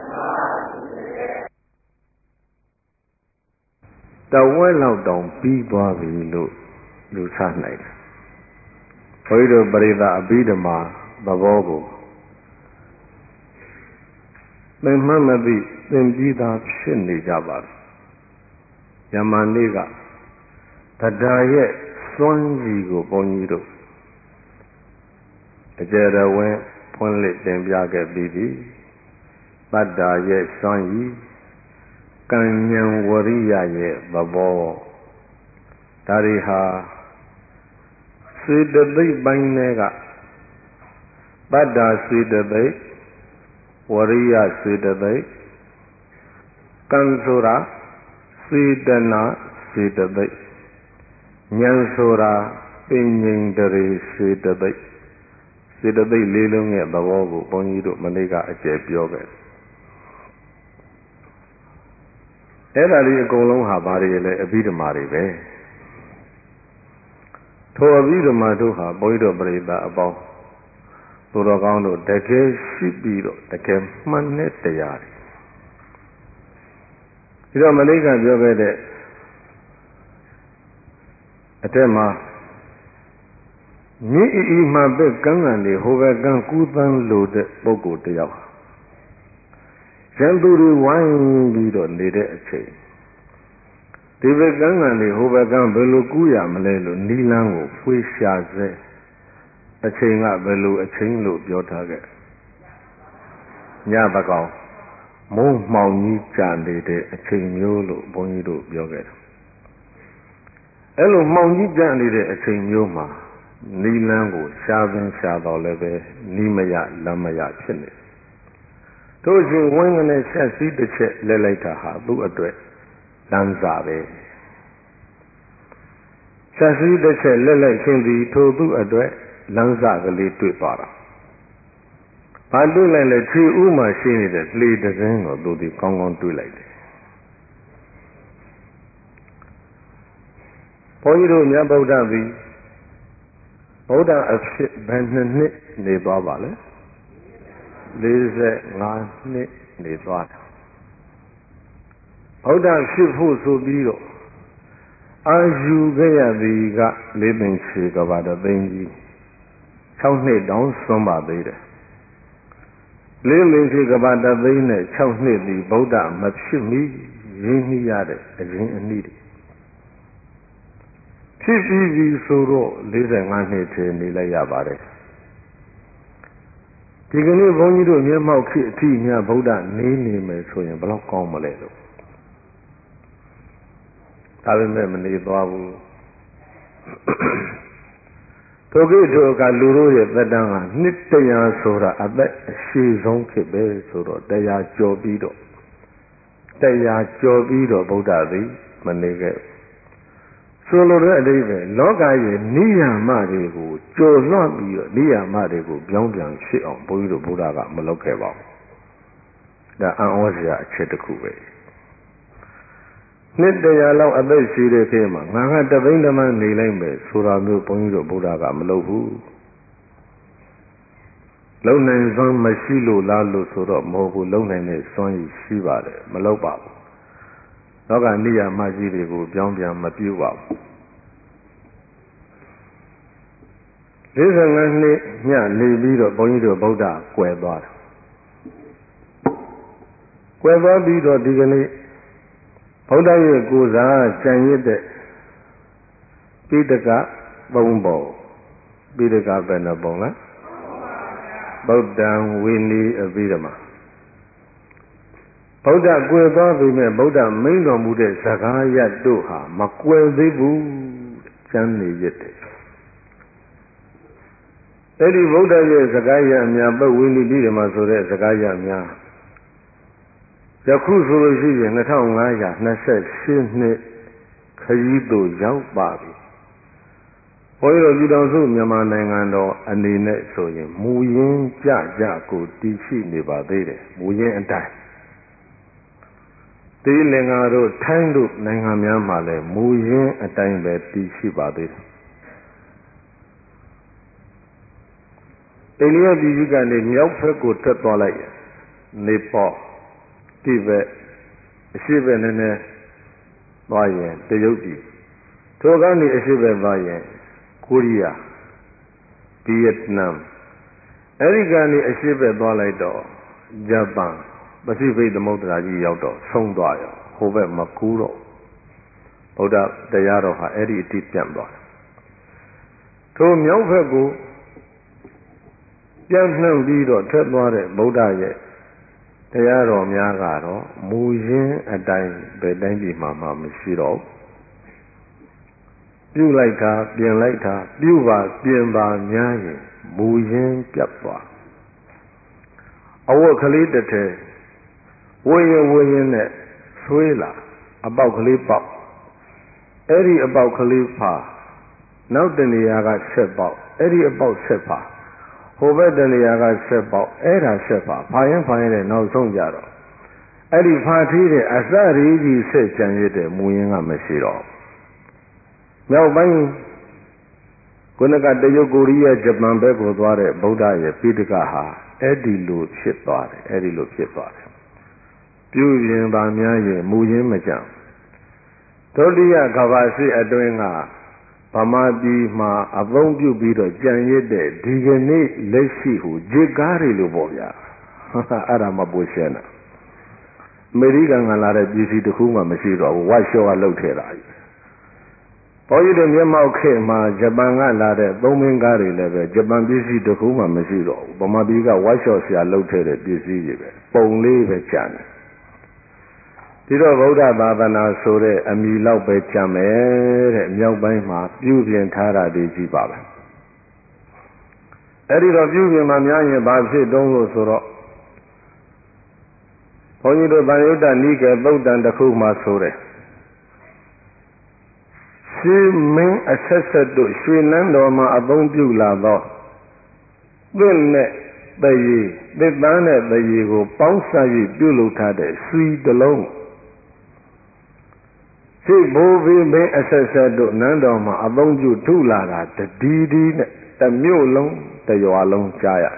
တဝက်လောက်တောင်ပြီးသွားပြီလို့လူဆနိုင်တယ်ဘုန်းကြီးတို့ပရိသတ်အဘိဓမ္မာသဘောကိုသင်မှတ်မသိသင်ပြီးသားဖြစ်နေကြပါပြီယမန်နေ့ကတရားရဲ့စွမ်းရည်ကိုဘုန်းကြီးတို့အကျယ်တော်ဝင်ဖွင့်လှစ်တင်ပြခဲ့ပြီးပြီတတ္တာရဲ့စွမ်းရည်ကံဉဏ်ဝရိယရဲ့သဘောဒါတွေဟာစေတသိက်ပိုင်းတွေကတတ္တာစေတသိက်ဝရိယစေတသိက်ကံဆိုတာစေတနာစေတသိက်ဉာဏ်ဆိုတာပင်ဉ္ဒရေစေတသိက်စေတသိက်လေးလုံးရဲ့သဘောကိုဘုန်းကြီးတို့မနေ့ကအကျယ်ပြောခဲ့အဲ့ဒါလေးအကုန်လုံးဟာဘာတွေလဲအဘိဓမ္မာတွေပဲထိုအဘိဓမ္မာတို့ဟာဘုန်းကြီးတို့ပရိသတ်အပေါင်းသူတော်ကောင်းတို့တကယ်ရှိပြီးတော့တကယ်မှန်တဲ့တရားတွေဒီတော့မနေ့ကပြောခဲ့တဲ့အတက်မှာမြင့်ဤမှာပဲကံကနေဟိုဘက်ကံကူးသန်းလို့တဲ့ပုဂ္ဂိုလ်တယောက်ရန်သူတွေဝိုင်းပြီးတော့နေတဲ့အချိန်ဒီဘက်ကံကနေဟိုဘက်ကံဘယ်လိုကူးရမလဲလို့နီလန်းကိုဖွေးရှာစေအချိန်ကဘယ်လိုအချိန်လို့ပြောထားခဲ့ညဘကောင်မုံမှောင်ကြီးကြာနေတဲ့အချိန်မျိုးလို့ဘုန်းကြီးတို့ပြောခဲ့တယ်အဲ့လိုမှောင်ကြီးကြာနေတဲ့အချိန်မျိုးမှာနီလန်းကိုရှားပင်ရှားတော့လည်းပဲနီးမရလမ်းမရဖြစ်နေတို့ချင်းဝင်းကနေဆက်စည်းတစ်ချက်လဲလိုက်တာဟာသူ့အတွက်လမ်းစာပဲဆက်စည်းတစ်ချက်လဲလိုက်ခြင်းသည်ထိုသူ့အတွက်လမ်းစာကလေးတွေ့သွားတာဘာတွေ့လိုက်လဲခြေဥမှာရှိနေတဲ့လေတစင်းကိုသူဒီကောင်းကောင်းတွေ့လိုက်တယ်ဘုန်းကြီးတို့မြတ်ဗုဒ္ဓသည်ဗုဒ္ဓအဖြစ်ဘယ်နှစ်နှစ်နေသွားပါလဲ45နှစ်နေသွားတယ်ဗုဒ္ဓဖြစ်ဖို့ဆိုပြီးတော့အာယူခဲ့ရသည်က၄သိန်းခြေကဘာတသိန်းကြီး6နှစ်တောင်စွန့်ပါသေးတယ်၄သိန်းခြေကဘာတသိန်းနဲ့6နှစ်သည်ဗုဒ္ဓမဖြစ်မီရင်းနှီးရတဲ့အရင်အနည်းတွေဖြစ်ပြီးပြီဆိုတော့45နှစ်ထဲနေလိုက်ရပါတယ်ဒီကနေ့ဘုန်းကြီးတို့မျက်မှောက်ခေတ်အထိမြတ်ဗုဒ္ဓနေနေမယ်ဆိုရင်ဘယ်လောက်ကောင်းမလဲလို့ဒါပေမဲ့မနေသွားဘူးထိုကိထိုကလူတို့ရဲ့သက်တမ်းကနှစ်100ဆိုတာအသက်အရှိဆုံးခေတ်ပဲဆိုတော့100ကျော်ပြီးတော့ဗုဒ္ဓသည်မနေခဲ့ဆိုလိုတဲ့အဓိပ္ပာယ်လောကရဲ့နိယာမတွေကိုကျော်လွှတ်ပြီးတော့နိယာမတွေကိုပြောင်းပြန်ဖြစ်အောင်ဘုန်းကြီးတို့ဘုရားကမလုပ်ခဲ့ပါဘူးဒါအံ့ဩစရာအချက်တစ်ခုပဲနှစ်100လောက်အသက်ရှိတဲ့ခေတ်မှာငါကတသိန်းတမန်နေလိုက်မယ်ဆိုတာမျိုးဘုန်းကြီးတို့ဘုရားကမလုပ်ဘူးလုံနိုင်စွမ်းမရှိလို့လားလို့ဆိုတော့မဟုတ်ဘူးလုံနိုင်တဲ့စွမ်းရည်ရှိပါတယ်မလုပ်ပါဘူးလောကနိယာမကြီးတွေကိုပြောင်းပြန်မပြုပါဘူး45နှစ်ညနေပြီးတော့ဘုန်းကြီးတို့ဗုဒ္ဓကွယ်သွားတယ်ကွယ်သွားပြီးတော့ဒီကနေ့ဗုဒ္ဓရဲ့ကိုယ်စားကြံရစ်တဲ့ပိဋကသုံးပုံပိဋကဘယ်နှပုံလဲဗုဒ္ဓံဝိနည်းအဘိဓမ္မာဗုဒ္ဓကွယ်သွားပြီမဲ့ဗုဒ္ဓမိန့်တော်မူတဲ့စကားရပ်တို့ဟာမကွယ်သေးဘူးကျမ်းနေရတဲ့အဲ့ဒီဗုဒ္ဓရဲ့စကားရပ်များပုဝိနည်းအဘိဓမ္မာဆိုတဲ့စကားရပ်များယခုဆိုလို့ရှိရင်2528နှစ်ခရီးသို့ရောက်ပါပြီဘုန်းကြီးတို့ပြည်တော်စုမြန်မာနိုင်ငံတော်အနေနဲ့ဆိုရင်မူရင်းကြကြကိုတည်ရှိနေပါသေးတယ်မူရင်းအတိုင်းသီလင်္ကာတို့ထိုင်းတို့နိုင်ငံများမှာလည်းမူရင်းအတိုင်းပဲတည်ရှိပါသေးတယ်အိန္ဒိယပြည်ကြီးကနေမြောက်ဘက်ကိုထွက်သွားလိုက်နေပေါ်တိဘက်အရှိဘက်နည်းနည်းသွားရင်တရုတ်ပြည်ထိုကနေအရှိဘက်သွားရင်ကိုရီးယားဗီယက်နမ်အဲဒီကနေအရှိဘက်သွားလိုက်တော့ဂျပန်ပစိဖိတ်သမုဒ္ဒရာကြီးရောက်တော့ဆုံးသွားရောဟိုဘက်မကူးတော့ဗုဒ္ဓတရားတော်ဟာအဲ့ဒီအတိပြန်သွားတယ်ထိုမြောက်ဘက်ကိုပြန်နှံ့ပြီးတော့ထွက်သွားတဲ့ဗုဒ္ဓရဲ့တရားတော်များကတော့မူရင်းအတိုင်းဘယ်တိုင်းပြည်မှာမှမရှိတော့ပြုလိုက်တာပြင်လိုက်တာပြုပါပြင်ပါများရင်မူရင်းပြတ်သွားအဝတ်ကလေးတစ်ထည်ဝရင်နဲ့ဆွေးလာအပေါက်ကလေးပေါက်အဲ့ဒီအပေါက်ကလေးဖာနောက်တနေရာကဆက်ပေါက်အဲ့ဒီအပေါက်ဆက်ဖာဟိုဘက်တနေရာကဆက်ပေါက်အဲ့ဒါဆက်ဖာဖာရင်တဲ့နောက်ဆုံးကြတော့အဲ့ဒီဖာထီးတဲ့အစရီကြီးဆက်ကြံရတဲ့မူရင်းကမရှိတော့မြောက်ပိုင်းခုနကတရုတ်ကိုရီးယားဂျပန်ဘက်ကိုသွားတဲ့ဗုဒ္ဓရဲ့ပိဋကဟာအဲ့ဒီလိုဖြစ်သွားတယ်အဲ့ဒီလိုဖြစ်သွားတယ်ပြုပြင်ပါများရင်မူရင်းမကြဒုတိယကမ္ဘာစစ်အတွင်းကဗမာပြည်မှာအသုံးပြုပြီးတော့ကြံရစ်တဲ့ဒီကနေ့လက်ရှိဟူဂျစ်ကားတွေလို့ပေါ့ဗျာအဲ့ဒါမပိုရှင်းတာအမေရိကန်ကလာတဲ့ပြည်စီတစ်ခုမှမရှိတော့ဘူးဝတ်ရှော့ကလှုပ်ထဲတာကြီးဘုန်းကြီးတို့မျက်မှောက်ခေတ်မှာဂျပန်ကလာတဲ့သုံးမင်းကားတွေလည်းပဲဂျပန်ပြည်စီတစ်ခုမှမရှိတော့ဘူးဗမာပြည်ကဝတ်ရှော့ဆရာလှုပ်ထဲတဲ့ပြည်စီတွေပဲပုံလေးပဲကြံတယ်ဒီတော့ဗုဒ္ဓသာသနာဆိုတဲ့အမည်လောက်ပဲကြံမယ်တဲ့မြောက်ပိုင်းမှာပြုပြင်ထားတာတွေကြီးပါပဲအဲ့ဒီတော့ပြုပြင်မှများရင်ဘာဖြစ်တုံးလို့ဆိုတော့ဘုန်းကြီးတို့ဗာယုတ္တနိကေသုတ်တန်တစ်ခုမှဆိုတယ်ရှင်မင်းအဆက်ဆက်တို့ရွှေနန်းတော်မှာအသုံးပြုလာသောသစ်နဲ့တရေသစ်သားနဲ့တရေကိုပေါင်းစပ်၍ပြုလုပ်ထားတဲ့ဆွီတစ်လုံးစိတ်ဘိုးဘေးမင်းအဆက်ဆက်တို့နန်းတော်မှာအသုံးပြုထုလာတာတဒီဒီနဲ့တစ်မြို့လုံးတစ်ရွာလုံးကြားရ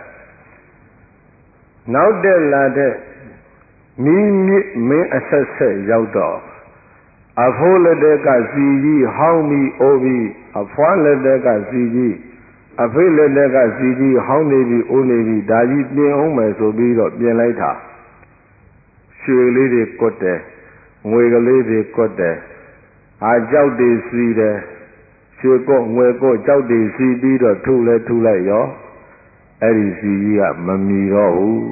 နောက်တက်လာတဲ့မိမြစ်မင်းအဆက်ဆက်ရောက်တော့အဖိုးလက်တက်ကစီကြီးဟောင်းပြီးအိုးပြီးအဖွားလက်တက်ကစီကြီးအဖေလက်တက်ကစီကြီးဟောင်းနေပြီးအိုးနေပြီးဒါကြီးပြင်အောင်မယ်ဆိုပြီးတော့ပြင်လိုက်တာရွှေလေးတွေကွတ်တယ်ငွေကလေးတွေကွတ်တယ်ကြောက်တွေစီးတယ်ရွှေကော့ငွေကော့ကြောက်တွေစီးပြီးတော့ထုလဲထုလိုက်ရောအဲ့ဒီစီကြီးကမမီတော့ဘူး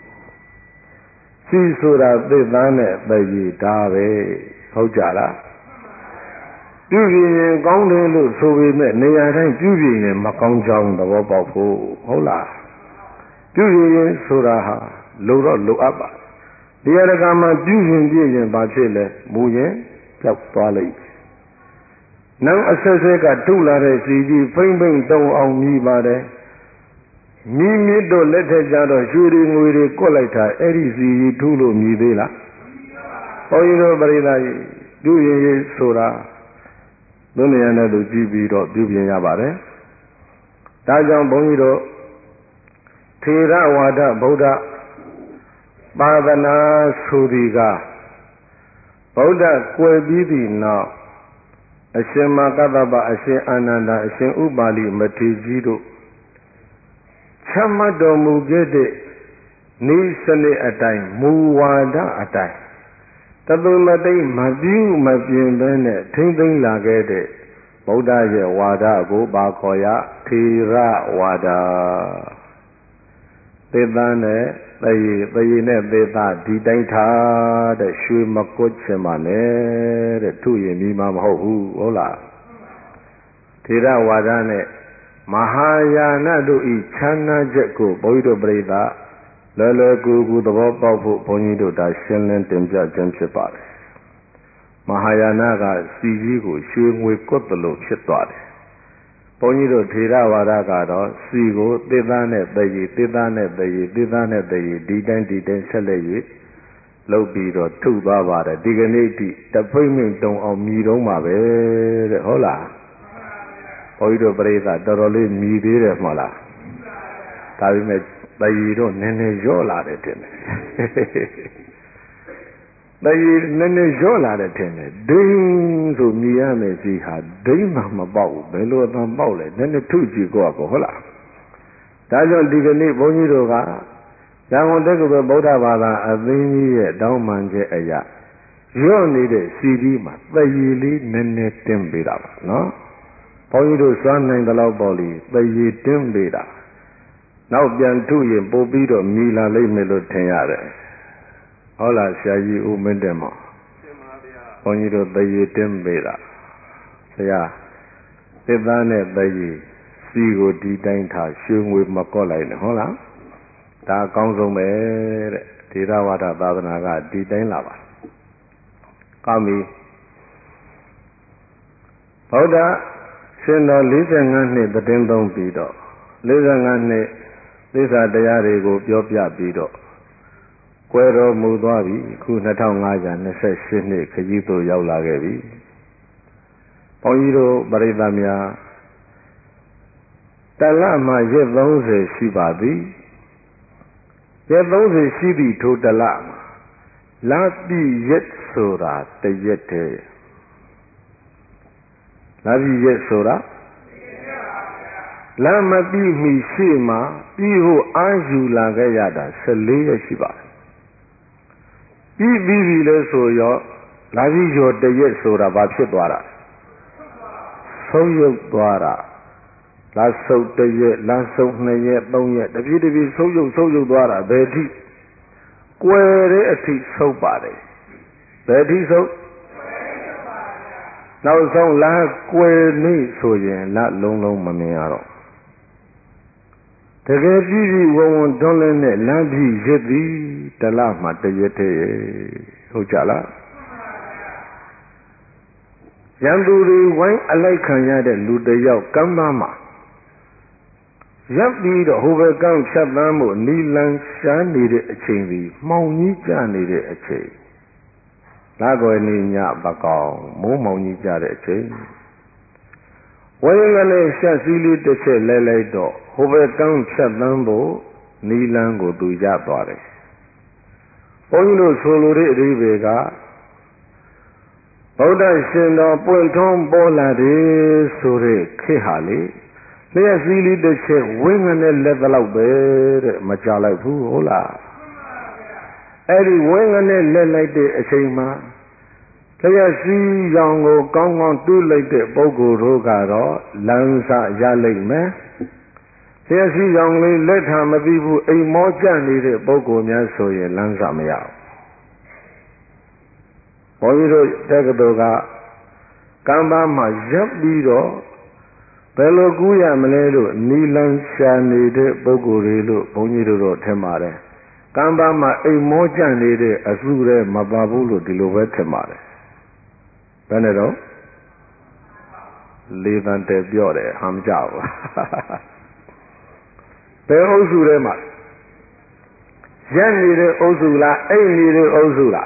စီဆိုတာသစ်သားနဲ့တရေဒါပဲဟုတ်ကြလားပြုပြင်ရင်ကောင်းတယ်လို့ဆိုပေမဲ့နေရာတိုင်းပြုပြင်ရင်မကောင်းကြောင်းသဘောပေါက်ဖို့ဟုတ်လားပြုပြင်ရင်ဆိုတာဟာလိုတော့လိုအပ်ပါတရားဓမ္မပြုပြင်ပြည့်ရင်ဘာဖြစ်လဲမူရင်ကြောက်သွားလိုက်နောက်အဆက်ဆက်ကထုလာတဲ့စီကြီးဖိမ့်ဖိမ့်တုံအောင်မြည်ပါတယ်မိမိတို့လက်ထက်ကြတော့ရွှေတွေငွေတွေကွက်လိုက်တာအဲ့ဒီစီကြီးထုလို့မြည်သေးလားဘုန်းကြီးတို့ပရိသတ်ကြီးပြုရင်ရေးဆိုတာသူနေရာနဲ့သူကြည့်ပြီးတော့ပြုပြင်ရပါတယ်ဒါကြောင့်ဘုန်းကြီးတို့ထေရဝါဒဗုဒ္ဓသာသနာဆိုဒီကဗုဒ္ဓကွယ်ပြီးသည့်နောက်အရှင်မကတ္တပအရှင်အာနန္ဒာအရှင်ဥပါလိမထေရကြီးတို့ချမှတ်တော်မူခဲ့တဲ့နိစနစ်အတိုင်းမူဝါဒအတိုင်းတသွမတိမပြုမပြင်ဘဲနဲ့ထိမ့်သိမ်းလာခဲ့တဲ့ဗုဒ္ဓရဲ့ဝါဒကိုပါခေါ်ရထေရဝါဒသေသားနဲ့သေရည်နဲ့သေသားဒီတိုင်းထားတဲ့ရွှေမကွတ်ချင်ပါနဲ့တဲ့သူရင်မိမမဟုတ်ဘူးဟုတ်လားထေရဝါဒနဲ့မဟာယာနတို့ဤခြားနာချက်ကိုဘုန်းကြီးတို့ပြိဿလွယ်လွယ်ကူကူသဘောပေါက်ဖို့ဘုန်းကြီးတို့ဒါရှင်းလင်းတင်ပြခြင်းဖြစ်ပါတယ်မဟာယာနကစီကြီးကိုရွှေငွေကွတ်တယ်လို့ဖြစ်သွားတယ်ဘုန်းကြီးတို့ထေရဝါဒကတော့စီကိုသေသားနဲ့သေရည်သေသားနဲ့သေရည်သေသားနဲ့သေရည်ဒီတိုင်းဆက်လက်၍လုပ်ပြီးတော့ထုသွားပါတယ်ဒီကနေ့ထိတဖိမ့်မိန်တုံအောင်မြည်တော့မှာပဲတဲ့ဟုတ်လားဘုန်းကြီးတို့ပြိဿတော်တော်လေးမြည်သေးတယ်မဟုတ်လားဒါပေမဲ့သေရည်တော့နည်းနည်းရော့လာတယ်တင်တယ်သေရည်နည်းနည်းရော့လာတယ်တင်တယ်ဒိန်းဆိုမြည်ရမယ်စီဟာဒိန်းမှမပေါက်ဘူးဘယ်လိုအတန်ပေါက်လဲနည်းနည်းထုကြည့်ကောဟုတ်လားဒါကြောင့်ဒီကနေ့ဘုန်းကြီးတို့ကရန်ကုန်တက္ကသိုလ်ဗုဒ္ဓဘာသာအသင်းကြီးရဲ့တောင်းပန်ချက်အရာရော့နေတဲ့စီဒီမှာသေရည်လေးနည်းနည်းတင်းပေးတာပါနော်ဘုန်းကြီးတို့စွမ်းနိုင်တဲ့လောက်ပေါ့လေသေရည်တင်းပေးတာနောက်ပြန်ထုရင်ပို့ပြီးတော့မြည်လာလိမ့်မယ်လို့ထင်ရတယ်ဟုတ်လားဆရာကြီးဦးမင်းတယ်မောတင်ပါဗျာဘုန်းကြီးတို့သေရည်တင်းပေးတာဆရာသစ္စာနဲ့သေရည်စီကိုဒီတိုင်းထားရွှေငွေမကော့လိုက်နဲ့ဟုတ်လားဒါအကောင်းဆုံးပဲတဲ့ထေရဝါဒသာသနာကဒီတိုင်းလာပါကောင်းပြီဗုဒ္ဓရှင်တော်45နှစ်တည်င်းသုံးပြီးတော့45နှစ်သစ္စာတရားတွေကိုပြောပြပြီးတော့ကွယ်တော်မူသွားပြီအခု2528နှစ်ခရီးသို့ရောက်လာခဲ့ပြီဘုန်းကြီးတို့ပရိသတ်များတလမှရက်30ရှိပါသည်ရက်30ရှိသည့်ထိုတလမှာလပိရက်ဆိုတာတရက်တည်းလပိရက်ဆိုတာလမပိမိရှိမှပြီးဖို့အာယူလာခဲ့ရတာ14ရက်ရှိပါတယ်ပြီးပြီလဲဆိုရောလာပိရောတရက်ဆိုတာဘာဖြစ်သွားတာဆုံးယုတ်သွားတာလာဆုပ်1ရက်လာဆုပ်2ရက်3ရက်တပြေးတပြေးဆုံးယုတ်သွားတာဘယ်ထိကွယ်တဲ့အထိဆုံးပါတယ်ဘယ်ထိဆုံးနောက်ဆုံးလာကွယ်နေဆိုရင်လလုံးမမြင်ရတော့တကယ်ကြည့်ဝုံတွန်းလဲနဲ့လမ်းပြီးရစ်သည်တလမှတရက်တည်းဟုတ်ကြလားရန်သူတွေဝိုင်းအလိုက်ခံရတဲ့လူတယောက်ကမ်းပါမှာရပ်ပြီးတော့ဟိုဘက်ကန်းဖြတ်သန်းဖို့နီလန်ရှားနေတဲ့အချိန်ပြီးမှောင်ကြီးကျနေတဲ့အချိန်လာကွယ်နေညပကောင်မိုးမှောင်ကြီးကျတဲ့အချိန်ဝိုင်းကလေးရှက်စည်းလေးတစ်ချက်လဲလိုက်တော့ဟိုဘက်ကန်းဖြတ်သန်းဖို့နီလန်ကိုသူရသွားတယ်ဘုန်းကြီးတို့ဆိုလိုတဲ့အဓိပ္ပာယ်ကဗုဒ္ဓရှင်တော်ပွင့်ထွန်းပေါ်လာတယ်ဆိုတဲ့ခေတ်ဟာလေလျှက်စည်းလေးတစ်ချက်ဝင်းငနဲ့လက်သလောက်ပဲတဲ့မကြလိုက်ဘူးဟုတ်လားအဲ့ဒီဝင်းငနဲ့လက်လိုက်တဲ့အချိန်မှာလျှက်စည်းရောင်ကိုကောင်းကောင်းတူးလိုက်တဲ့ပုဂ္ဂိုလ်တို့ကတော့လမ်းစရလိမ့်မယ်လျှက်စည်းရောင်လေးလက်ထာမသိဘူးအိမ်မောကျနေတဲ့ပုဂ္ဂိုလ်များဆိုရင်လမ်းစမရဘူးဘုန်းကြီးတို့တက္ကသိုလ်ကကမ္ဘာမှာရပ်ပြီးတော့ဘယ်လိုကူးရမလဲလို့နီလန်းရှာနေတဲ့ပုဂ္ဂိုလ်တွေလို့ဘုန်းကြီးတို့တော့ထင်ပါတယ်ကမ္ဘာမှာအိမ်မောကျနေတဲ့အစုတွေမပါဘူးလို့ဒီလိုပဲထင်ပါတယ်ဘယ်နဲ့တော့လေးတန်တယ်ပြော့တယ်ဟမ်းကြဘူးဘယ်အုပ်စုထဲမှာရက်နေတဲ့ဥစ္စုလားအိမ်နေတဲ့ဥစ္စုလား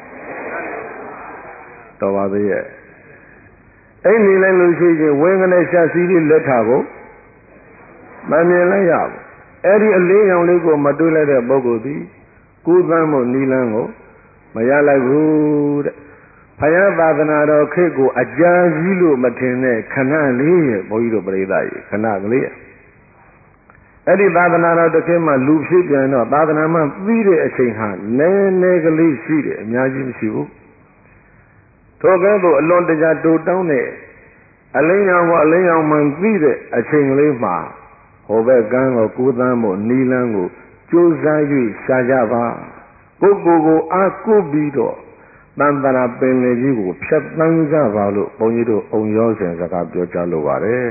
တော်ပါသေးရဲ့အိမ်နေလိုက်လို့ရှိရင်ဝင်းကနေရှာစီးလေးလက်ထားကိုမမြင်လိုက်ရဘူးအဲ့ဒီအလေးရောင်လေးကိုမတွေးလိုက်တဲ့ပုဂ္ဂိုလ်သည်ကုသမ်းမှုနီလန်းကိုမရလိုက်ဘူးတဲ့ဘုရားသာသနာတော်ခေတ်ကိုအကြာကြီးလို့မထင်တဲ့ခဏလေးရဲ့ဘုန်းကြီးတို့ပြိဿကြီးခဏကလေးအဲ့ဒီသာသနာတော်တစ်ခေတ်မှလူဖြစ်ပြန်တော့သာသနာမှပြီးတဲ့အချိန်ဟာနည်းနည်းကလေးရှိတယ်အများကြီးမရှိဘူးထိုကဲ့သို့အလွန်တရာတူတောင်းတဲ့အလင်းရောင်မှပြီးတဲ့အချိန်ကလေးမှာဟိုဘက်ကန်းကိုကူးသန်းဖို့နီလန်းကိုကြိုးစား၍ရှာကြပါကိုကိုအားကိုပြီးတော့တန်တရာပင်လေကြီးကိုဖြတ်သန်းကြပါလို့ဘုန်းကြီးတို့အုံရောစဉ်စကားပြောကြားလိုပါတယ်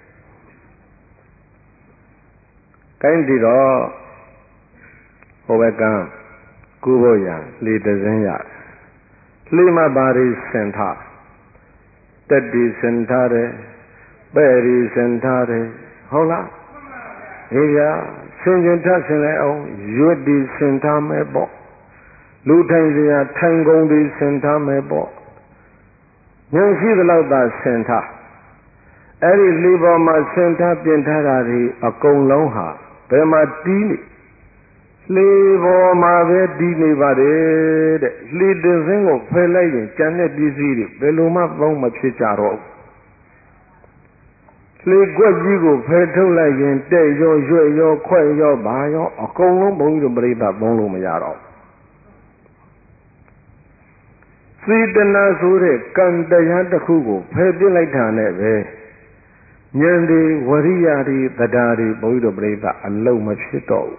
။ကိုင်းဒီတော့ဟိုဘက်ကကူးဖို့ရန်လေတစင်းရတယ်။လေမပါရီစင်ထားတက်ဒီစင်ထားတယ်ပဲ့ရီစင်ထားတယ်ဟုတ်လား။ဒီကဆင်ကျင်ထဆင်လိုက်အောင်ရွတ်ဒီစင်ထားမယ်ပေါ့လူထိုင်စရာထိုင်ကုန်ဒီစင်ထားမယ်ပေါ့ဉာဏ်ရှိသလောက်သာစင်ထားအဲ့ဒီလေပေါ်မှာစင်ထားပြင်ထားတာဒီအကုန်လုံးဟာဘယ်မှာတီးနေလေပေါ်မှာပဲတီးနေပါတယ်တဲ့လေတစင်းကိုဖယ်လိုက်ရင်ကျန်တဲ့ပစ္စည်းတွေဘယ်လိုမှသုံးမဖြစ်ကြတော့လေကွက်ကြီးကိုဖယ်ထုတ်လိုက်ရင်တဲ့ရောရွှဲ့ရောခွက်ရောဘာရောအကုန်လုံးဘုန်းကြီးတို့ပြိဿသုံးလို့မရတော့စေတနာဆိုတဲ့ကံတရားတစ်ခုကိုဖယ်ပြစ်လိုက်တာနဲ့ပဲဉာဏ်ဒီဝရိယဒီတရားဒီဘုန်းကြီးတို့ပြိဿအလုံးမဖြစ်တော့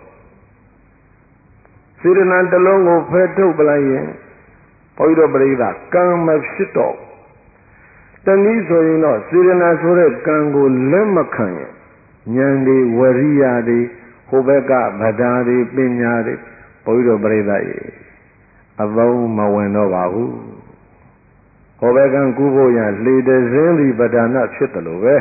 ဘူးစေတနာတစ်လုံးကိုဖယ်ထုတ်ပလိုက်ရင်ဘုန်းကြီးတို့ပြိဿကံမဖြစ်တော့တနည်းဆိုရင်တော့စေတနာဆိုတဲ့ကံကိုလက်မခံရင်ဉာဏ်ဒီဝရိယဒီဟိုဘက်ကဗဒါဒီပညာဒီဘုန်းကြီးတို့ပြိဿရေအသုံးမဝင်တော့ပါဘူးဟောဘကံကူးဖို့ရလေတစင်းဒီပဒါနဖြစ်တယ်လို့ပဲ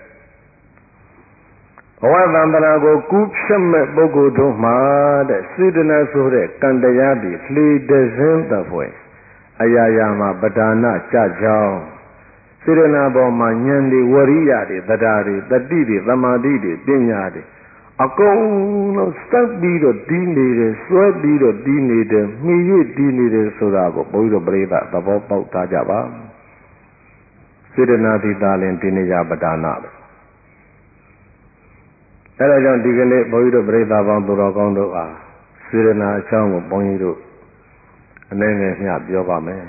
ဘဝတန္တရာကိုကူးဖြတ်မဲ့ပုဂ္ဂိုလ်တို့မှာတဲ့စေတနာဆိုတဲ့ကံတရားဒီလေတစင်းသဖွယ်အရာရာမှာပဒါနကြကြောင်းစေတနာပေါ်မှာဉာဏ်ဒီဝရိယတွေတရားတွေတတိတွေသမာဓိတွေပညာတွေအကုန်လုံးစက်ပြီးတော့တီးနေတယ်စွဲပြီးတော့တီးနေတယ်မှီ၍တီးနေတယ်ဆိုတာကိုဘုန်းကြီးတို့ပြိဿသဘောပေါက်သားကြပါစေတနာတိသာလင်ဒီနေရာပဒါနပဲအဲဒါကြောင့်ဒီကနေ့ဘုန်းကြီးတို့ပြိဿပေါင်းသူတော်ကောင်းတို့အားစေတနာအကြောင်းကိုဘုန်းကြီးတို့အနည်းငယ်မျှပြောပါမယ်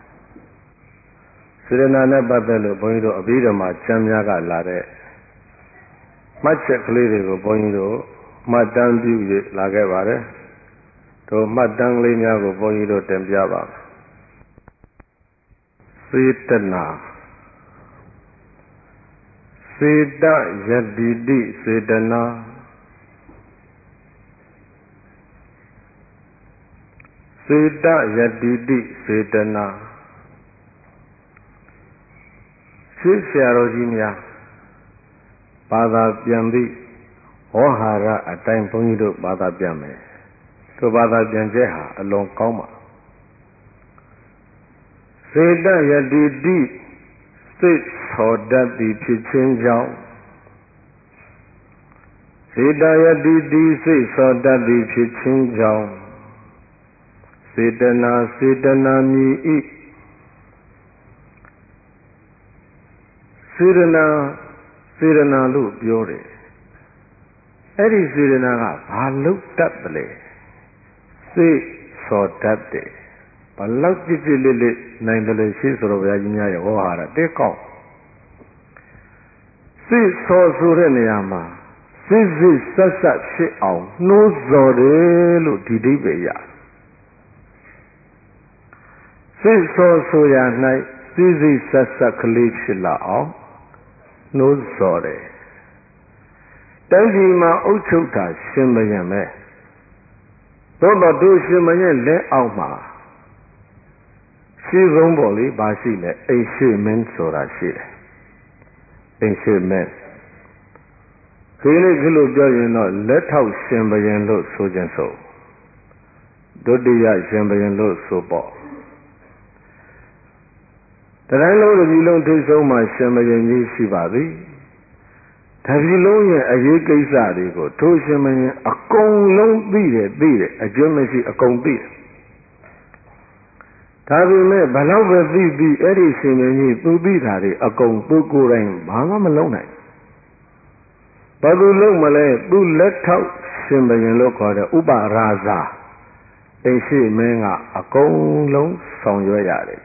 စေတနာနဲ့ပတ်သက်လို့ဘုန်းကြီးတို့အဘိဓမ္မာကျမ်းများကလာတဲ့မှတ်ချက်ကလေးတွေကိုဘုန်းကြီးတို့မှတ်တမ်းပြုရလာခဲ့ပါတယ်။တို့မှတ်တမ်းကလေးများကိုဘုန်းကြီးတို့တင်ပြပါမယ်။စေတနာစေတယတိတိစေတနာစေတယတိတိစေတနာရှိဆရာတော်ကြီးများဘာသာပြန်ပြီးဝဟဟာရအတိုင်းဘုန်းကြီးတို့ဘာသာပြန်မယ်သူဘာသာပြန်ချက်ဟာအလွန်ကောင်းပါစေတယတိတိစိတ်သောတတ်သည်ဖြစ်ခြင်းကြောင့်စေတယတိတိစိတ်သောတတ်သည်ဖြစ်ခြင်းကြောင့်စေတနာမြည်ဤစေတနာလို့ပြောတယ်အဲ့ဒီစေတနာကဘာလို့တတ်တယ်လဲစိတ်စောတတ်တယ်ဘလောက်ကြည်ကြည်လေးလေးနိုင်တယ်လို့ရှိဆိုတော့ဘုရားကြီးများရဲ့ဟောဟာတာတဲကောက်စိတ်စောဆိုတဲ့နေရာမှာစိတ်ဆက်ဖြစ်အောင်နှိုးဆော်တယ်လို့ဒီဒိဗ္ဗေရစိတ်စောဆိုရ၌စိတ်ဆက်ကလေးဖြစ်လာအောင်နှိုးဆော်တယ်တိုင်းပြည်မှာအုပ်ချုပ်တာရှင်မရင်ပဲသို့တော်တို့ရှင်မရင်လက်အောက်မှာရှိဆုံးပေါ်လေဘာရှိလဲအိမ်ရှိမင်းဆိုတာရှိတယ်အိမ်ရှိမင်းဒီနေ့ဒီလိုပြောရင်တော့လက်ထောက်ရှင်ဘရင်လို့ဆိုခြင်းဆိုဒုတိယရှင်ဘရင်လို့ဆိုပေါ့တတိုင်းလုံးတစ်ပြည်လုံးထိဆုံးမှာရှင်ဘရင်ကြီးရှိပါသည်တပြည်လုံးရဲ့အရေးကိစ္စတွေကိုထိုးရှင်ဘရင်အကုန်လုံးသိတယ်အကျွမ်းမရှိအကုန်သိတယ်ဒါပေမဲ့ဘလောက်ပဲသိပြီးအဲ့ဒီရှင်ဘရင်ကြီးသူသိတာတွေအကုန်သူကိုယ်တိုင်ဘာမှမလုပ်နိုင်ဘာလို့လုံးမလဲသူ့လက်ထောက်ရှင်ဘရင်လို့ခေါ်တဲ့ဥပရာဇာအိမ်ရှိမင်းကအကုန်လုံးဆောင်ရွက်ရတယ်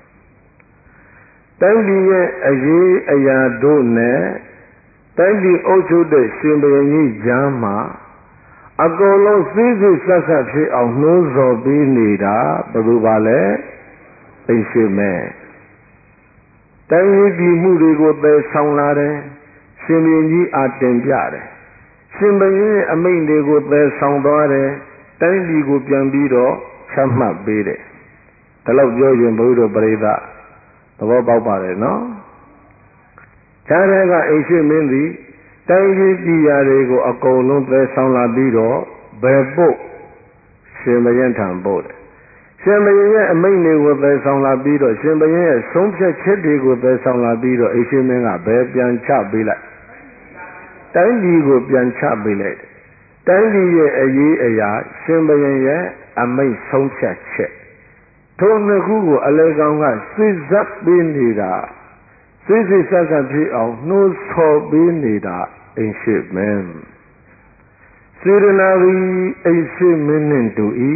တိုင်းပြည်ရဲ့အရေးအရာတို့နဲ့တိုင်းပြည်အုပ်ချုပ်တဲ့ရှင်ဘရင်ကြီးကြားမှာအကုန်လုံးစိစိဆက်ဆက်ဖြစ်အောင်နှိုးဆော်ပေးနေတာဘယ်လိုပါလဲအိမ်ရှိမင်းတိုင်းပြည်မှုတွေကိုပယ်ဆောင်လာတယ်ရှင်ဘရင်ကြီးအားတင်ပြတယ်ရှင်ဘရင်ရဲ့အမိန့်တွေကိုပယ်ဆောင်သွားတယ်တိုင်းပြည်ကိုပြန်ပြီးတော့ချမှတ်ပေးတယ်ဒါတော့ပြောရင်ဘုရားတို့ပြိဿသဘောပေါက်ပါတယ်နော်ခြားတဲ့ကအိမ်ရှိမင်းသည်တိုင်းပြည်ပြည်ရာတွေကိုအကုန်လုံးပယ်ဆောင်လာပြီးတော့ဘယ်ပို့ရှင်ဘရင်ထံပို့တယ်ရှင်ဘရင်ရဲ့အမိန့်တွေကိုပယ်ဆောင်လာပြီးတော့ရှင်ဘရင်ရဲ့ဆုံးဖြတ်ချက်တွေကိုပယ်ဆောင်လာပြီးတော့အိမ်ရှိမင်းကဘယ်ပြန်ချပေးလိုက်တိုင်းပြည်ကိုပြန်ချပေးလိုက်တိုင်းပြည်ရဲ့အရေးအရာရှင်ဘရင်ရဲ့အမိန့်ဆုံးဖြတ်ချက်ထိုနှစ်ခုကိုအလေကောင်ကစစ်ဇပ်ပေးနေတာစိစိဆက်ဆက်ဖြစ်အောင်နှိုးဆော်ပေးနေတာအိမ်ရှိမင်းစေရနာဝီအိမ်ရှိမင်းနှင့်တူ၏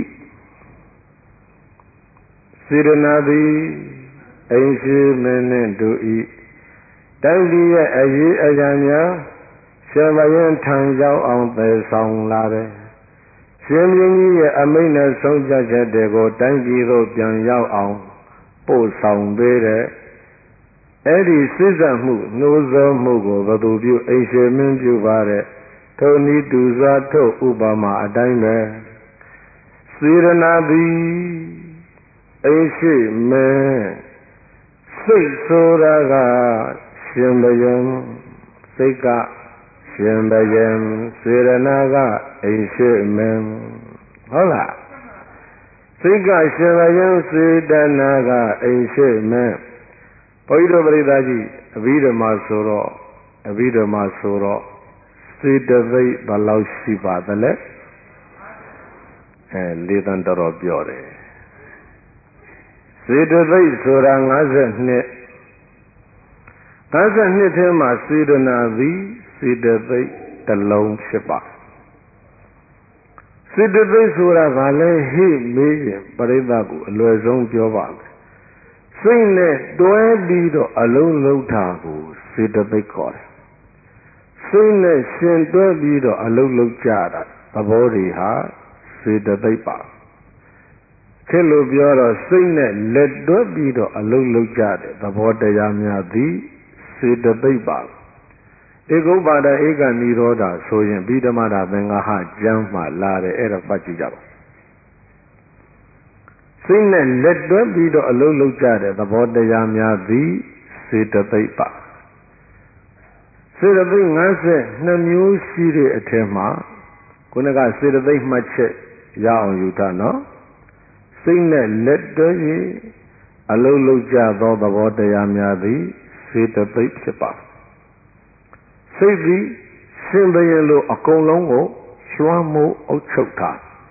စေရနာဝီအိမ်ရှိမင်းနှင့်တူ၏တိုင်းပြည်ရဲ့အရေးအရာများရှင်ဘရင်ထံရောက်အောင်ပယ်ဆောင်လာတယ်ရှင်ဘုရင်ကြီးရဲ့အမိန့်နဲ့ဆုံးဖြတ်ချက်တွေကိုတိုင်းပြည်သို့ပြန်ရောက်အောင်ပို့ဆောင်ပေးတဲ့အဲ့ဒီစိစက်မှုနှိုးဆော်မှုကိုဘသူပြုအိမ်ရှိမင်းပြုပါတဲ့ထိုနည်းတူစွာထို့ဥပမာအတိုင်းပဲစေရနာသည်အိမ်ရှိမင်းစိတ်ဆိုတာကရှင်ဘရင်စိတ်ကရှင်ဘရင်စေရနာကအိမ်ရှိမင်းဟုတ်လားစိတ်ကရှင်ဘရင်စေတနာကအိမ်ရှိမင်းဘုရားပရိသတ်ကြီးအဘိဓမ္မာဆိုတော့စေတသိက်ဘယ်လောက်ရှိပါသလဲလေးတန်တော်ပြောတယ်စေတသိက်ဆိုတာ52ထဲမှာစေတနာသည်စေတသိက်တစ်လုံးဖြစ်ပါစေတသိက်ဆိုတာကလည်းဟိမေးရင်ပရိသတ်ကိုအလွယ်ဆုံးပြောပါမယ်စိတ်နဲ့တွဲပြီးတော့အလုံးလုံးတာကိုစေတသိက်ခေါ်တယ်စိတ်နဲ့ရှင်တွဲပြီးတော့အလုံးလုံးကြတာသဘောတွေဟာစေတသိက်ပါခေလို့ပြောတော့စိတ်နဲ့လက်တွဲပြီးတော့အလုံးလုံးကြတဲ့သဘောတရားများသည်စေတသိက်ပါဧကုပ္ပါဒဧကနိရောဓဆိုရင်ဗိဓမတာသင်္ဃဟကျမ်းမှာလာတယ်အဲ့ဒါဖတ်ကြည့်ကြပါစိတ်နဲ့လက်တွဲပြီးတော့အလုံးလုံးကြတဲ့သဘောတရားများသည်စေတသိက်ပါစေတသိက်52မျိုးရှိတဲ့အထက်မှာခုနကစေတသိက်မှတ်ချက်ရအောင်ယူတာနော်စိတ်နဲ့လက်တွဲပြီးအလုံးလုံးကြသောသဘောတရားများသည်စေတသိက်ဖြစ်ပါစိတ်သည်ရှင်ဘရင်လိုအကုန်လုံးကိုကျွမ်းမိုးအုပ်ချုပ်တာ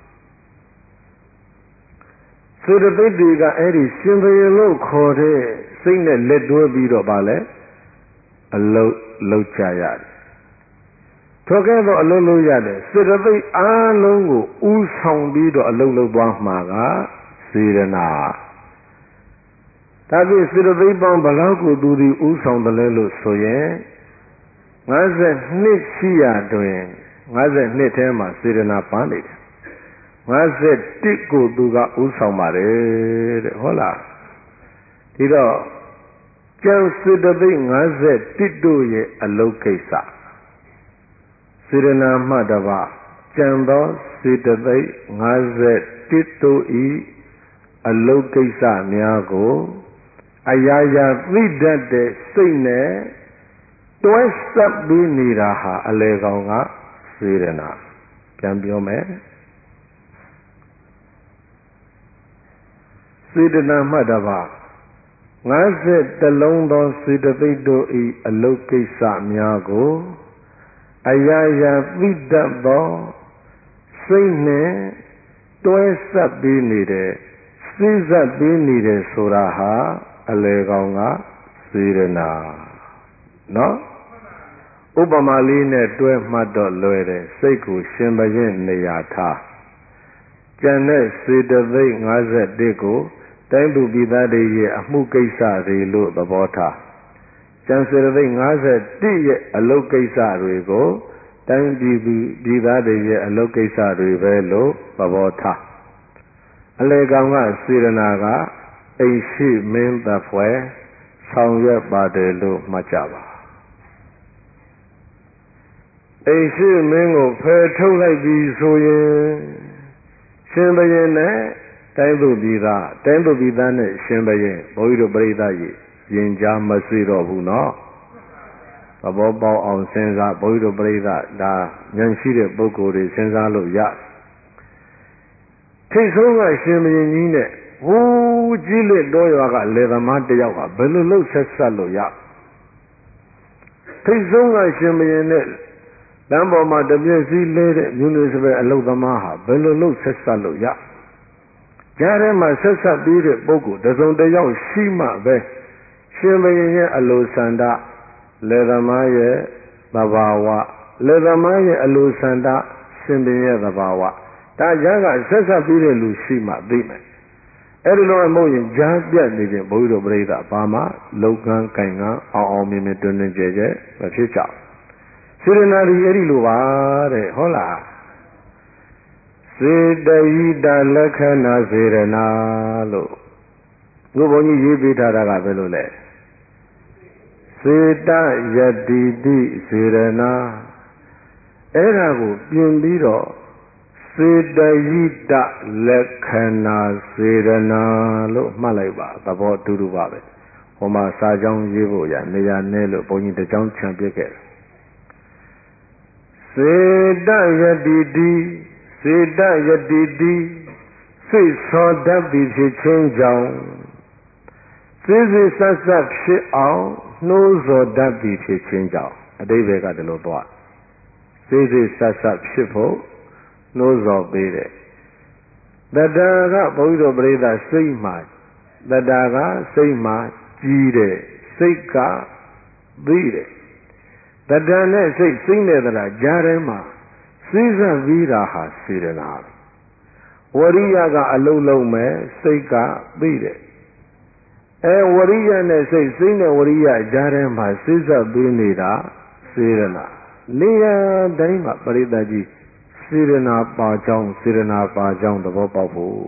စေတသိက်တွေကအဲ့ဒီရှင်ဘရင်လို့ခေါ်တဲ့စိတ်နဲ့လက်တွဲပြီးတော့ဗာလဲအလုံးလုံးကြရတယ်ထိုကဲ့သို့အလုံးလုံးရတယ်စေတသိက်အားလုံးကိုဥဆောင်ပြီးတော့အလုံးလုံးသွားမှာကစေရနာဒါဖြင့်စေတသိက်ပေါင်းဘလောက်ကိုသူဒီဥဆောင်တယ်လဲလို့ဆိုရင်52ရှိရတွင်52ထဲမှာစေရနာပန်းနေတယ်51ကိုသူကဥဆောင်ပါတယ်တဲ့ဟုတ်လားဒီတော့ကျန်စေတသိက်51တို့ရဲ့အလုတ်ကိစ္စစေရနာမှတပါကျန်သောစေတသိက်51တို့ဤအလုတ်ကိစ္စများကိုအရာရာသိတတ်တဲ့စိတ်နဲ့တွဲဆက်ပြီးနေတာဟာအလေကောင်ကစေရနာပြန်ပြောမယ်စေတနာမှတပါ50လုံးသောစေတသိက်တို့ဤအလုတ်ကိစ္စများကိုအရာရာသိတတ်သောစိတ်နဲ့တွဲဆက်ပြီးနေတဲ့စိစပ်ပြီးနေတဲ့ဆိုတာဟာအလေကောင်ကစေရနာနော်ဥပမာလေးနဲ့တွဲမှတ်တော့လွယ်တယ်စိတ်ကိုရှင်ဘရင်နေရာထားကျန်တဲ့စေတသိက်51ကိုတိုင်းသူပြည်သားတွေရဲ့အမှုကိစ္စတွေလို့သဘောထားကျန်စေတသိက်51ရဲ့အလုပ်ကိစ္စတွေကိုတိုင်းပြည်သားတွေရဲ့အလုပ်ကိစ္စတွေပဲလို့သဘောထားအလေကောင်ကစေရနာကအိမ်ရှိမင်းသက်ဖွဲဆောင်ရွက်ပါတယ်လို့မှတ်ကြပါအိမ်ရှိမင်းကိုဖယ်ထုတ်လိုက်ပြီဆိုရင်ရှင်ဘရင်နဲ့တိုင်းသူပြည်သားနဲ့ရှင်ဘရင်ဘုန်းကြီးတို့ပြိဿကြီးရင်ကြားမဆွေတော့ဘူးနော်သဘောပေါက်အောင်စဉ်းစားဘုန်းကြီးတို့ပြိဿဒါဉာဏ်ရှိတဲ့ပုဂ္ဂိုလ်တွေစဉ်းစားလို့ရထိတ်ဆုံးကရှင်ဘရင်ကြီးနဲ့ဟိုးကြီးလက်တော်ရွာကလေသမားတယောက်ကဘယ်လိုလုပ်ဆက်ဆက်လို့ရထိတ်ဆုံးကရှင်ဘရင်နဲ့လမ်းပေါ်မှာတပြည့်စည်းလဲတဲ့မြူနီစပယ်အလုပ်သမားဟာဘယ်လိုလုပ်ဆက်ဆက်လို့ရကြားထဲမှာဆက်ဆက်ပြီးတဲ့ပုဂ္ဂိုလ်တစုံတစ်ယောက်ရှိမှပဲရှင်ဘရင်ရဲ့အလိုဆန္ဒလေသမားရဲ့သဘာဝလေသမားရဲ့အလိုဆန္ဒရှင်ဘရင်ရဲ့သဘာဝဒါကြားကဆက်ဆက်ပြီးတဲ့လူရှိမှသိမယ်အဲ့ဒီလိုမဟုတ်ရင်ကြားပြတ်နေခြင်းဘုန်းကြီးတို့ပြိဿဘာမှလောကန်းကင်ကန်းအောင်မြင်မြင်တွင်တွင်ကျဲကျဲမဖြစ်ကြစေရနာဒီအဲ့ဒီလိုပါတဲ့ဟုတ်လားစေတဟိတလက္ခဏာစေရနာလို့ဘုဘုန်းကြီးရေးပေးထားတာကဘယ်လိုလဲစေတယတိတိစေရနာအဲ့ဒါကိုပြင်ပြီးတော့စေတဟိတလက္ခဏာစေရနာလို့မှတ်လိုက်ပါသဘောတူတူပါပဲဟိုမှာစာကြောင်းရေးဖို့ရနေရာနဲ့လို့ဘုန်းကြီးတကြောင်းခြံပြခဲ့တယ်စေတယတိတိစေတယတိတိစိတ်ဆောတတ်ပြီးဖြစ်ခြင်းကြောင့်စိစိဆက်ဆက်ဖြစ်အောင်နှိုးဆော်တတ်ပြီးဖြစ်ခြင်းကြောင့်အတိပ္ပယ်ကဒီလိုသွားစိစိဆက်ဆက်ဖြစ်ဖို့နှိုးဆော်ပေးတယ်တတာကဘုန်းကြီးတို့ပြိဿစိတ်မှာတတာကစိတ်မှာကြီးတယ်စိတ်ကသိတယ်တတာနဲ့စိတ်နဲ့တတာကြားထဲမှာစိစပ်ပြီးတာဟာစေရနာဝရိယကအလုံးလုံးမဲ့စိတ်ကသိတယ်ဝရိယနဲ့စိတ်နဲ့ဝရိယကြားထဲမှာစိစပ်ပြီးနေတာစေရနာနေရာတိုင်းမှာပရိသတ်ကြီးစေရနာပါကြောင်းစေရနာပါကြောင်းသဘောပေါက်ဖို့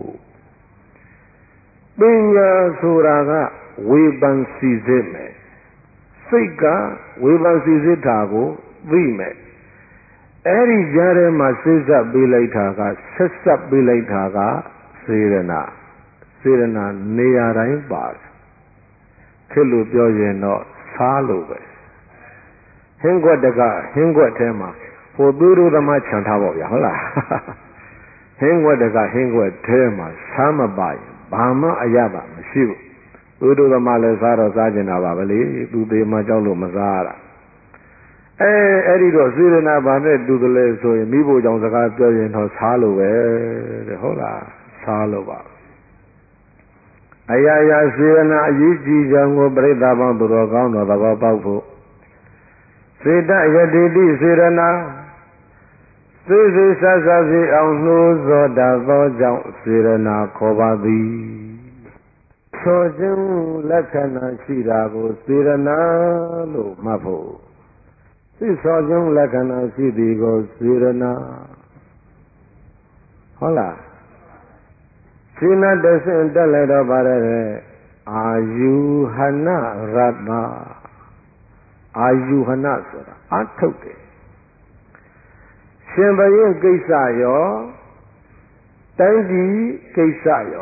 ပညာဆိုတာကဝေပန်စီစစ်မယ်စိတ်ကဝေပန်စီစစ်တာကိုသိမယ်အဲ့ဒီကြားထဲမှာစိစပ်ပေးလိုက်တာကဆက်စပ်ပေးလိုက်တာကစေရနာနေရာတိုင်းပါတယ်ဖြစ်လို့ပြောရင်တော့စားလို့ပဲဟင်းခွက်တကဟင်းခွက်ထဲမှာဟိုသူတို့သမားခြံထားပါဗျာဟုတ်လားဟင်းခွက်တကဟင်းခွက်ထဲမှာစားမပါရင်ဘာမှအရသာမရှိဘူးသူတို့သမားလည်းစားတော့စားကျင်တာပါပဲလေသူသေးမှကြောက်လို့မစားရတာအဲ့ဒီတော့စေရနာဘာနဲ့တူတယ်လဲဆိုရင်မိဖို့ကြောင့်စကားပြောရင်တော့စားလို့ပဲတဲ့ဟုတ်လားစားလို့ပါအရာရာစေရနာအရေးကြီးကြောင်းကိုပြိဿပေါင်းသူတော်ကောင်းတော်သဘောပေါက်ဖို့စေတယတိတိစေရနာစိစိဆဆဖြစ်အောင်နှိုးဆော်တတ်သောကြောင့်စေရနာခေါ်ပါသည်ဆိုခြင်းလက္ခဏာရှိတာကိုစေရနာလို့မှတ်ဖို့သိဆိုခြင်းလက္ခဏာရှိသည်ကိုစေရနာဟုတ်လားစိနတဆင့်တက်လိုက်တော့ပါတယ်အာယူဟနရတ္တအာယူဟနဆိုတာအထုတ်တယ်ရှင်ဘရင်ကိစ္စရောတိုင်းပြည်ကိစ္စရော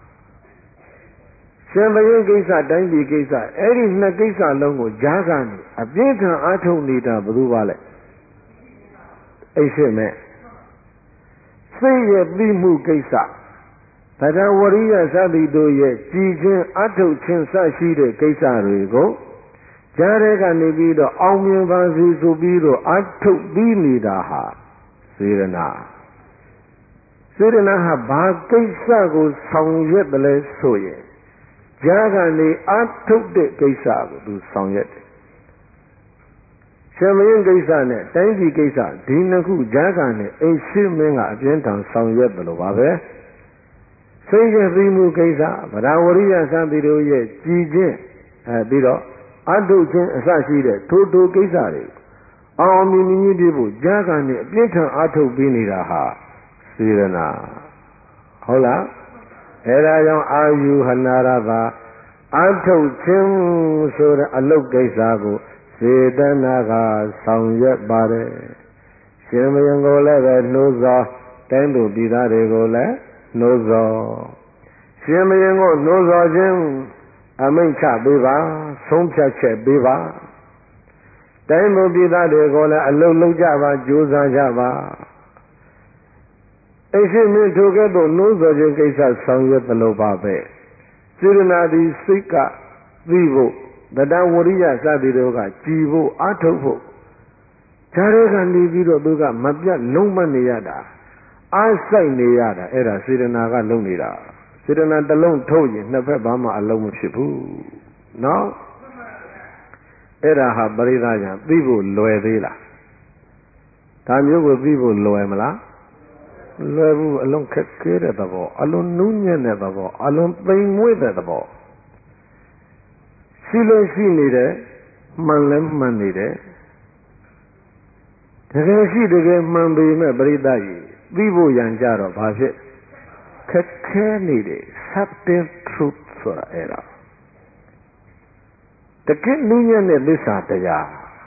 ရှင်ဘရင်ကိစ္စတိုင်းပြည်ကိစ္စအဲ့ဒီနှစ်ကိစ္စလုံးကိုကြားကနေအပြင်းထန်အထုတ်နေတာဘယ်သူပါလဲအိရှိမဲ့စိတ်ရဲ့ပြီးမှုကိစ္စဗဒဝရိယသတိတို့ရဲ့ကြည်ခြင်းအထုတ်ခြင်းစရှိတဲ့ကိစ္စတွေကိုကြားထဲကနေပြီးတော့အောင်မြင်ပါစေဆိုပြီးတော့အထုတ်ပြီးနေတာဟာစေရနာဟာဘာကိစ္စကိုဆောင်ရွက်တယ်လဲဆိုရင်ကြားကနေအထုတ်တဲ့ကိစ္စကိုသူဆောင်ရွက်တယ်ရှင်မင်းကိစ္စနဲ့တိုင်းပြည်ကိစ္စဒီနှစ်ခုကြားကနေအိမ်ရှိမင်းကအပြင်းထန်ဆောင်ရွက်တယ်လို့ပါပဲစိတ်ရသိမှုကိစ္စဗရာဝရိယသံတိတို့ရဲ့ကြည်ချင်းပြီးတော့အထုချင်းအစရှိတဲ့ထိုကိစ္စတွေအောင်မြင်မြင်ပြဖို့ကြားကနေအပြင်းထန်အထုပေးနေတာဟာစေရနာဟုတ်လားအဲဒါကြောင့်အာယုဟနာရတာအထုချင်းဆိုတဲ့အလုတ်ကိစ္စကိုစေတနာကဆောင်ရွက်ပါတယ်ရှင်မယံကိုလည်းပဲနှိုးစောတိုင်းသူပြည်သားတွေကိုလည်းနှိုးစောရှင်မယံကိုနှိုးစောခြင်းအမိန့်ချပေးပါဆုံးဖြတ်ချက်ပေးပါတိုင်းသူပြည်သားတွေကိုလည်းအလုံးလုံးကြပါကြိုးစားကြပါအိရှိမင်းထိုကဲ့သို့နှိုးစောခြင်းကိစ္စဆောင်ရွက်သလိုပါပဲစေရနာသည်စိတ်ကသိဖို့တတဝရိယစသည်တို့ကကြည်ဖို့အထုတ်ဖို့ဈာရဲကနေပြီးတော့သူကမပြတ်လုံးမနေရတာအားဆိုင်နေရတာအဲ့ဒါစေတနာကလုံးနေတာစေတနာတစ်လုံးထုတ်ရင်နှစ်ဖက်ဘာမှအလုံးမဖြစ်ဘူးနော်အဲ့ဒါဟာပရိသညာသိဖို့လွယ်သေးလားဒါမျိုးကိုသိဖို့လွယ်မလားလွယ်ဘူးအလုံးခက်ခဲတဲ့သဘောအလုံးနူးညံ့တဲ့သဘောအလုံးသိမ်မွေ့တဲ့သဘောရှိလို့ရှိနေတယ်မှန်လည်းမှန်နေတယ်တကယ်ရှိတကယ်မှန်ပေမဲ့ပရိသတ်ကြီးသိဖို့ရန်ကြတော့ဘာဖြစ်ခက်ခဲနေတယ် subtle truth ဆိုတာအဲ့ဒါတကယ်နူးညံ့တဲ့သစ္စာတရား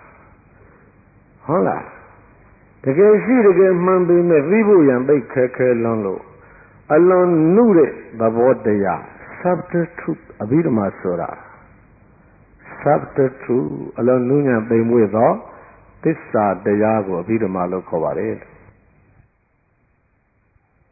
ဟုတ်လားတကယ်ရှိတကယ်မှန်ပေမဲ့သိဖို့ရန်သိခက်ခဲလွန်းလို့အလွန်နုတဲ့သဘောတရား subtle truth အဘိဓမ္မာဆိုတာsubtle truth အလွန်နူးညံ့သိမ်မွေ့သောသစ္စာတရားကိုအဘိဓမ္မာလို့ခေါ်ပါတယ်